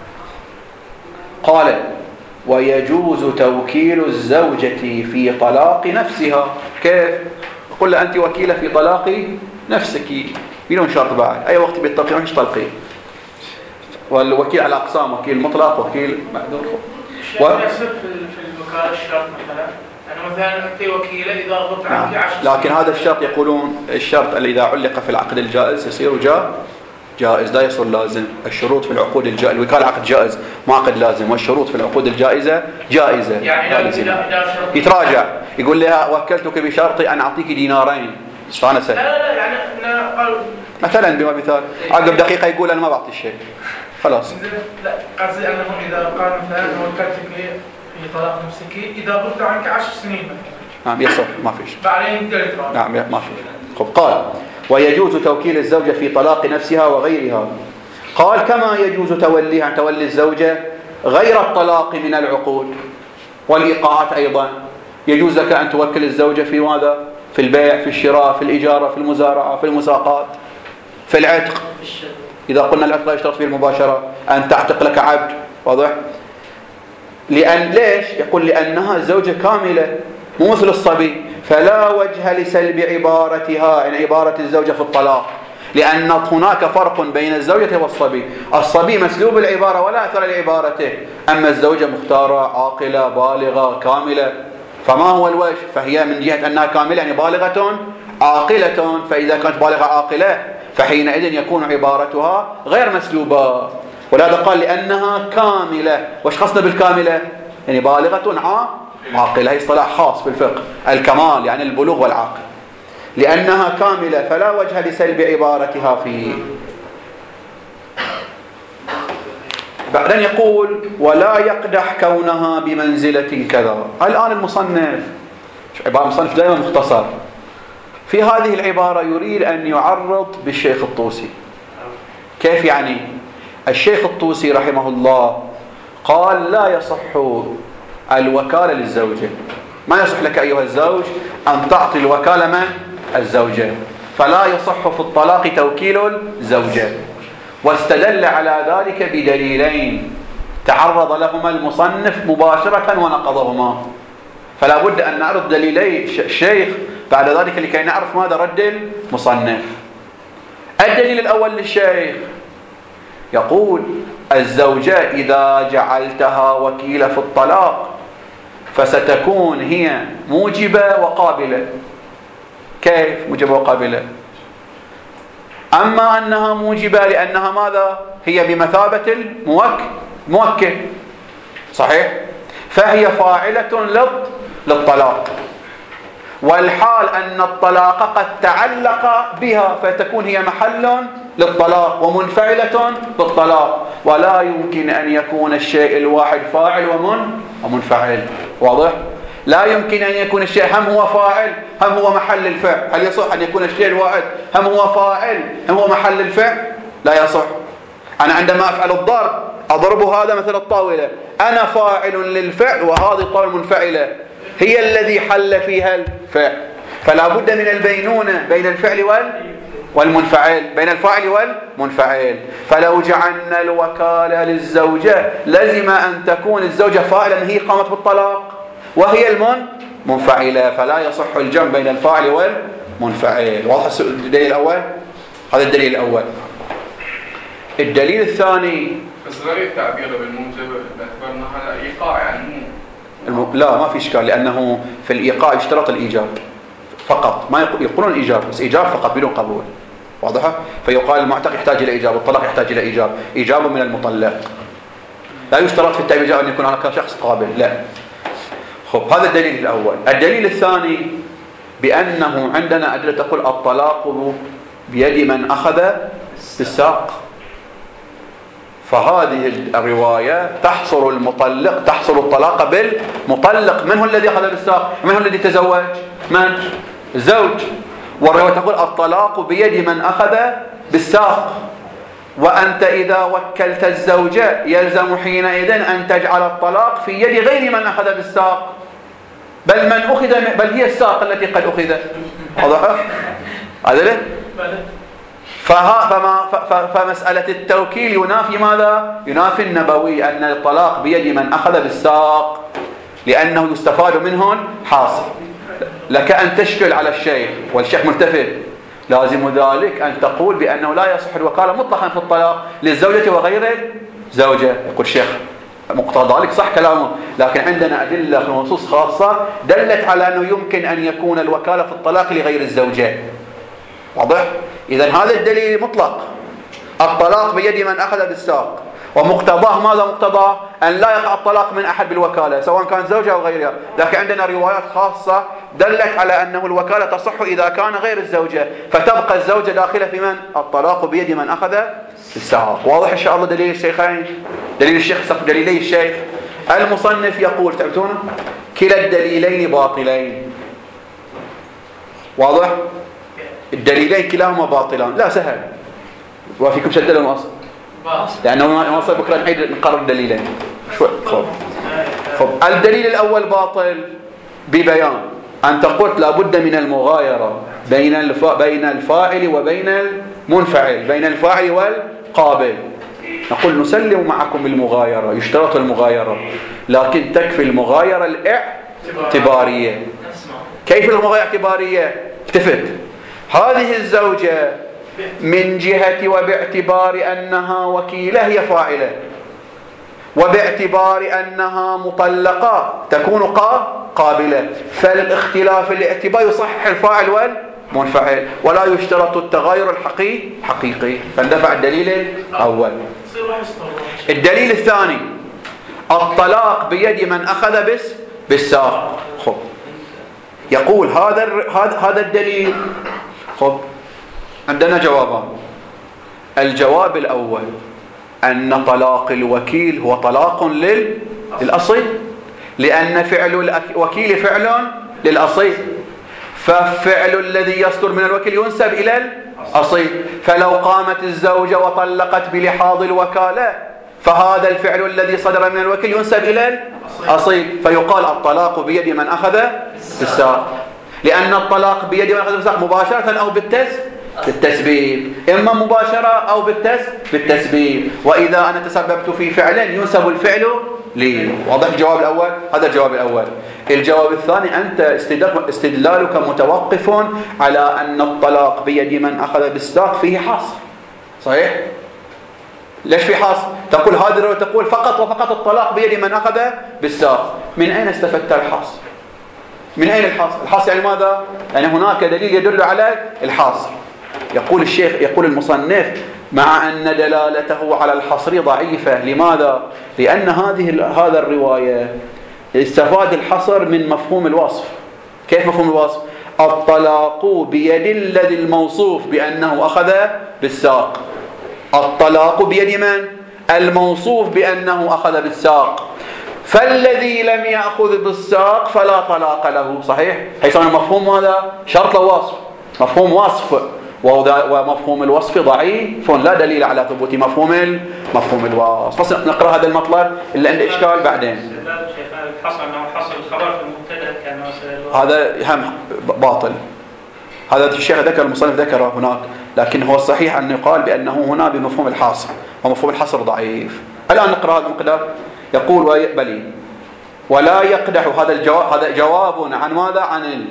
قال ويجوز توكيل الزوجة في طلاق نفسها. كيف؟ قل له أنت وكيلة في طلاق نفسك بدون شرط بعد، أي وقت بالتطلق مش طلقي. والوكيل على أقسام، وكيل مطلق وكيل معذور. يصير في الوكالة الشرط مثلا أنت وكيلة إذا غبت عنك 10 لكن هذا الشرط يقولون الشرط اللي إذا علق في العقد الجائز يصير جائز لا يصير لازم. الشروط في العقود الوكالة عقد جائز ما عقد لازم، والشروط في العقود الجائزة جائزة. يعني يتراجع يقول لها وكلتك بشرطي أن أعطيك دينارين استانسة. لا يعني قالوا مثلا بما مثال عقب دقيقة يقول أنا ما بعطي الشيء خلاص. لا قصدي أنه إذا قال مثلا وكلتك في طلاق نفسك إذا غبت عنك 10 سنين نعم يصح ما فيش. بعدين قلت نعم ما فيش. خب قال ويجوز توكيل الزوجة في طلاق نفسها وغيرها. قال كما يجوز توليها تولي الزوجة غير الطلاق من العقود والإيقاعات أيضا. يجوز لك أن توكل الزوجة في ماذا؟ في البيع، في الشراء، في الإجارة، في المزارعة، في المساقات، في العتق. إذا قلنا العتق لا يشترط فيه المباشرة، أن تعتق لك عبد. واضح؟ لأن ليش؟ يقول لأنها زوجة كاملة مو مثل الصبي، فلا وجه لسلب عبارتها، يعني عبارة الزوجة في الطلاق، لأن هناك فرق بين الزوجة والصبي. الصبي مسلوب العبارة ولا أثر لعبارته، أما الزوجة مختارة عاقلة بالغة كاملة. فما هو الوجه؟ فهي من جهة أنها كاملة يعني بالغة عاقلة، فإذا كانت بالغة عاقلة فحينئذ يكون عبارتها غير مسلوبة. ولهذا قال لأنها كاملة. وش قصده بالكاملة؟ يعني بالغة عاقلة، هي اصطلاح خاص في الفقه، الكمال يعني البلوغ والعقل. لأنها كاملة فلا وجه لسلب عبارتها فيه. بعدين يقول ولا يقدح كونها بمنزلة كذا. الآن المصنف عبارة المصنف دائما مختصر في هذه العبارة، يريد أن يعرض بالشيخ الطوسي. كيف يعني؟ الشيخ الطوسي رحمه الله قال لا يصح الوكالة للزوجة. ما يصح لك أيها الزوج أن تعطي الوكالة من؟ الزوجة. فلا يصح في الطلاق توكيل الزوجة. واستدل على ذلك بدليلين تعرض لهما المصنف مباشرة ونقضهما. فلا بد أن نعرض دليلي الشيخ بعد ذلك لكي نعرف ماذا رد المصنف. الدليل الأول للشيخ يقول الزوجة إذا جعلتها وكيلة في الطلاق فستكون هي موجبة وقابلة. كيف موجبة وقابلة؟ أما أنها موجبة لأنها ماذا؟ هي بمثابة الموكل، صحيح؟ فهي فاعلة للطلاق، والحال أن الطلاق قد تعلق بها فتكون هي محل للطلاق ومنفعلة بالطلاق. ولا يمكن أن يكون الشيء الواحد فاعل ومنفعل. واضح؟ لا يمكن أن يكون الشيء هم هو فاعل هم هو محل الفعل. هل يصح أن يكون الشيء الواحد هم هو فاعل هم هو محل الفعل؟ لا يصح. أنا عندما أفعل الضرب أضرب هذا مثل الطاولة، أنا فاعل للفعل وهذه الطاولة منفعلة هي الذي حل فيها الفعل. فلا بد من البينونة بين الفعل والمنفعل، بين الفاعل والمنفعل. فلو جعلنا الوكالة للزوجة لزم أن تكون الزوجة فاعلا هي قامت بالطلاق وهي المنفعلة، فلا يصح الجمع بين الفاعل والمنفعل. واضح الدليل الأول؟ هذا الدليل الأول. الدليل الثاني بس غير التعبير بالموجب باعتبار انه هذا ايقاع يعني لا ما في اشكال، لانه في الايقاع يشترط الايجاب فقط، ما يقولون ايجاب بس ايجاب فقط بدون قبول. واضحه؟ فيقال المعتق يحتاج الى ايجاب، الطلاق يحتاج الى ايجاب من المطلق. لا يشترط في التعبير ان يكون هناك شخص قابل، لا. خب هذا الدليل الاول. الدليل الثاني بانه عندنا ادله تقول الطلاق بيد من اخذ بالساق. فهذه الرواية تحصر الطلاق بالمطلق. من هو الذي أخذ بالساق؟ من هو الذي تزوج؟ من؟ الزوج. والرواية تقول الطلاق بيد من أخذ بالساق. وأنت إذا وكلت الزوجة يلزم حينئذ أن تجعل الطلاق في يد غير من أخذ بالساق، بل هي الساق التي قد أخذت. واضح؟ هذا له؟ فمسألة التوكيل ينافي ماذا؟ ينافي النبوي أن الطلاق بيد من أخذ بالساق، لأنه يستفاد منه حاصل. لك أن تشكل على الشيخ والشيخ ملتفت، لازم ذلك أن تقول بأنه لا يصح الوكالة مطلقا في الطلاق للزوجة وغير الزوجة. يقول الشيخ مقتضى ذلك صح كلامه، لكن عندنا أدلة ونصوص خاصة دلت على أنه يمكن أن يكون الوكالة في الطلاق لغير الزوجة. واضح؟ إذن هذا الدليل مطلق، الطلاق بيد من أخذ بالساق، ومقتضاه ماذا؟ مقتضاه أن لا يقع الطلاق من أحد بالوكالة سواء كان زوجة أو غيرها، لكن عندنا روايات خاصة دلت على أنه الوكالة تصح إذا كان غير الزوجة، فتبقى الزوجة داخلة في من؟ الطلاق بيد من أخذ بالساق. واضح إن شاء الله دليل الشيخين؟ دليل الشيخ صف دليلي الشيخ. المصنف يقول تعبتونه كلا الدليلين باطلين. واضح؟ الدليلين كلاهما باطلان. لا سهل، وفيكم شدد المواصل لأنه نوصل بكرة نعيد نقرر الدليلين شوي. خب الدليل الأول باطل ببيان أن تقول لابد من المغايرة بين الفاعل وبين المنفعل، بين الفاعل والقابل. نقول نسلم معكم المغايرة، يشترط المغايرة، لكن تكفي المغايرة الاعتبارية. كيف المغايرة الاعتبارية؟ التفت، هذه الزوجة من جهة وباعتبار أنها وكيلة هي فاعلة، وباعتبار أنها مطلقة تكون قابلة، فالاختلاف الاعتباري يصحح الفاعل والمنفعل، ولا يشترط التغاير الحقيقي. فاندفع الدليل الأول. الدليل الثاني الطلاق بيد من أخذ بالساق. خب يقول هذا الدليل. خب عندنا جوابان. الجواب الأول أن طلاق الوكيل هو طلاق للأصيل، لأن فعل الوكيل فعل للأصيل، فالفعل الذي يصدر من الوكيل ينسب إلى الأصيل. فلو قامت الزوجة وطلقت بلحاظ الوكالة فهذا الفعل الذي صدر من الوكيل ينسب إلى الأصيل، فيقال الطلاق بيد من أخذ بالساق، لأن الطلاق بيد من أخذ بالساق مباشرة أو بالتسبيب، إما مباشرة أو بالتسبيب. وإذا أنا تسببت في فعل ينسب الفعل لي. واضح الجواب الأول؟ هذا الجواب الأول. الجواب الثاني أنت استدلالك متوقف على أن الطلاق بيد من أخذ بالساق فيه حصر. صحيح؟ ليش في حصر؟ تقول هذه الرواية تقول فقط وفقط الطلاق بيد من أخذ بالساق. من أين استفدت الحصر؟ من أين الحصر؟ الحصر يعني ماذا؟ يعني هناك دليل يدل على الحصر. يقول الشيخ، يقول المصنف مع أن دلالته على الحصر ضعيفة. لماذا؟ لأن هذا الرواية استفاد الحصر من مفهوم الوصف. كيف مفهوم الوصف؟ الطلاق بيد الذي الموصوف بأنه أخذ بالساق. الطلاق بيد من؟ الموصوف بأنه أخذ بالساق. فالذي لم يأخذ بالساق فلا طلاق له. صحيح؟ حيث أن مفهوم هذا شرط الوصف، مفهوم وصف، ومفهوم الوصف ضعيف، لا دليل على ثبوت مفهوم الوصف. بس نقرأ هذا المطلب اللي عنده إشكال بعدين. الحصر أنه حصر الخبر في المبتدأ كأنه هذا هم باطل. هذا الشيخ ذكر، المصنف ذكره هناك، لكن هو الصحيح أن يقال بأنه هنا بمفهوم الحصر، ومفهوم الحصر ضعيف. الآن نقرأ هذا المقدار. يقول بلي ولا يقدح. هذا جواب عن ماذا؟ عن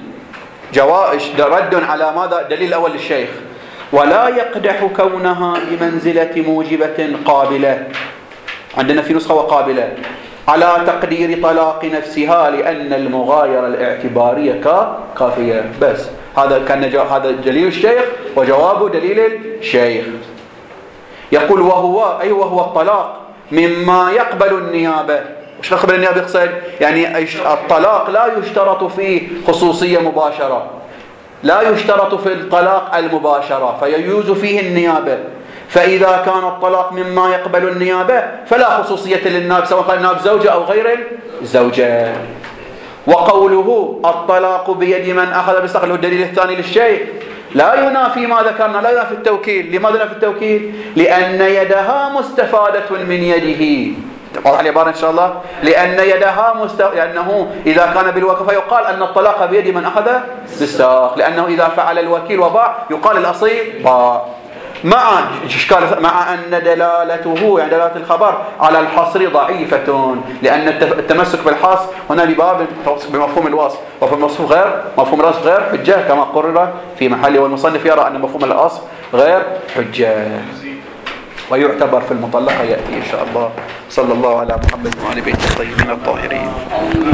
رد على ماذا؟ الدليل الأول للشيخ. ولا يقدح كونها بمنزلة موجبة قابلة. عندنا في نسخة وقابلة على تقدير طلاق نفسها لأن المغايرة الاعتبارية كافية. بس هذا دليل الشيخ وجوابه دليل الشيخ. يقول وهو الطلاق مما يقبل النيابة. وش يقبل النيابة؟ يقصد يعني الطلاق لا يشترط فيه خصوصية مباشرة، لا يشترط في الطلاق المباشرة، فيجوز فيه النيابة. فإذا كان الطلاق مما يقبل النيابة فلا خصوصية للنائب سواء كان النائب زوجة أو غير الزوجة. وقوله الطلاق بيد من أخذ بالساق له الدليل الثاني للشيخ لا ينافي ما ذكرنا، لا ينافي التوكيل. لماذا ينافي التوكيل؟ لأن يدها مستفادة من يده. واضح العبارة إن شاء الله؟ لأن يدها لأنه إذا كان بالوكفة يقال أن الطلاق بيد من أخذ بالساق، لأنه إذا فعل الوكيل وباع يقال الأصيل باع. مع أن دلالته يعني دلالة الخبر على الحصر ضعيفة، لأن التمسك بالحصر هنا بباب بمفهوم الوصف، ومفهوم الوصف غير حجة كما قرر في محله. والمصنف يرى أن مفهوم الوصف غير حجة ويعتبر في المطلقة يأتي إن شاء الله. صلى الله على محمد وعلى بيته الطيبين الطاهرين.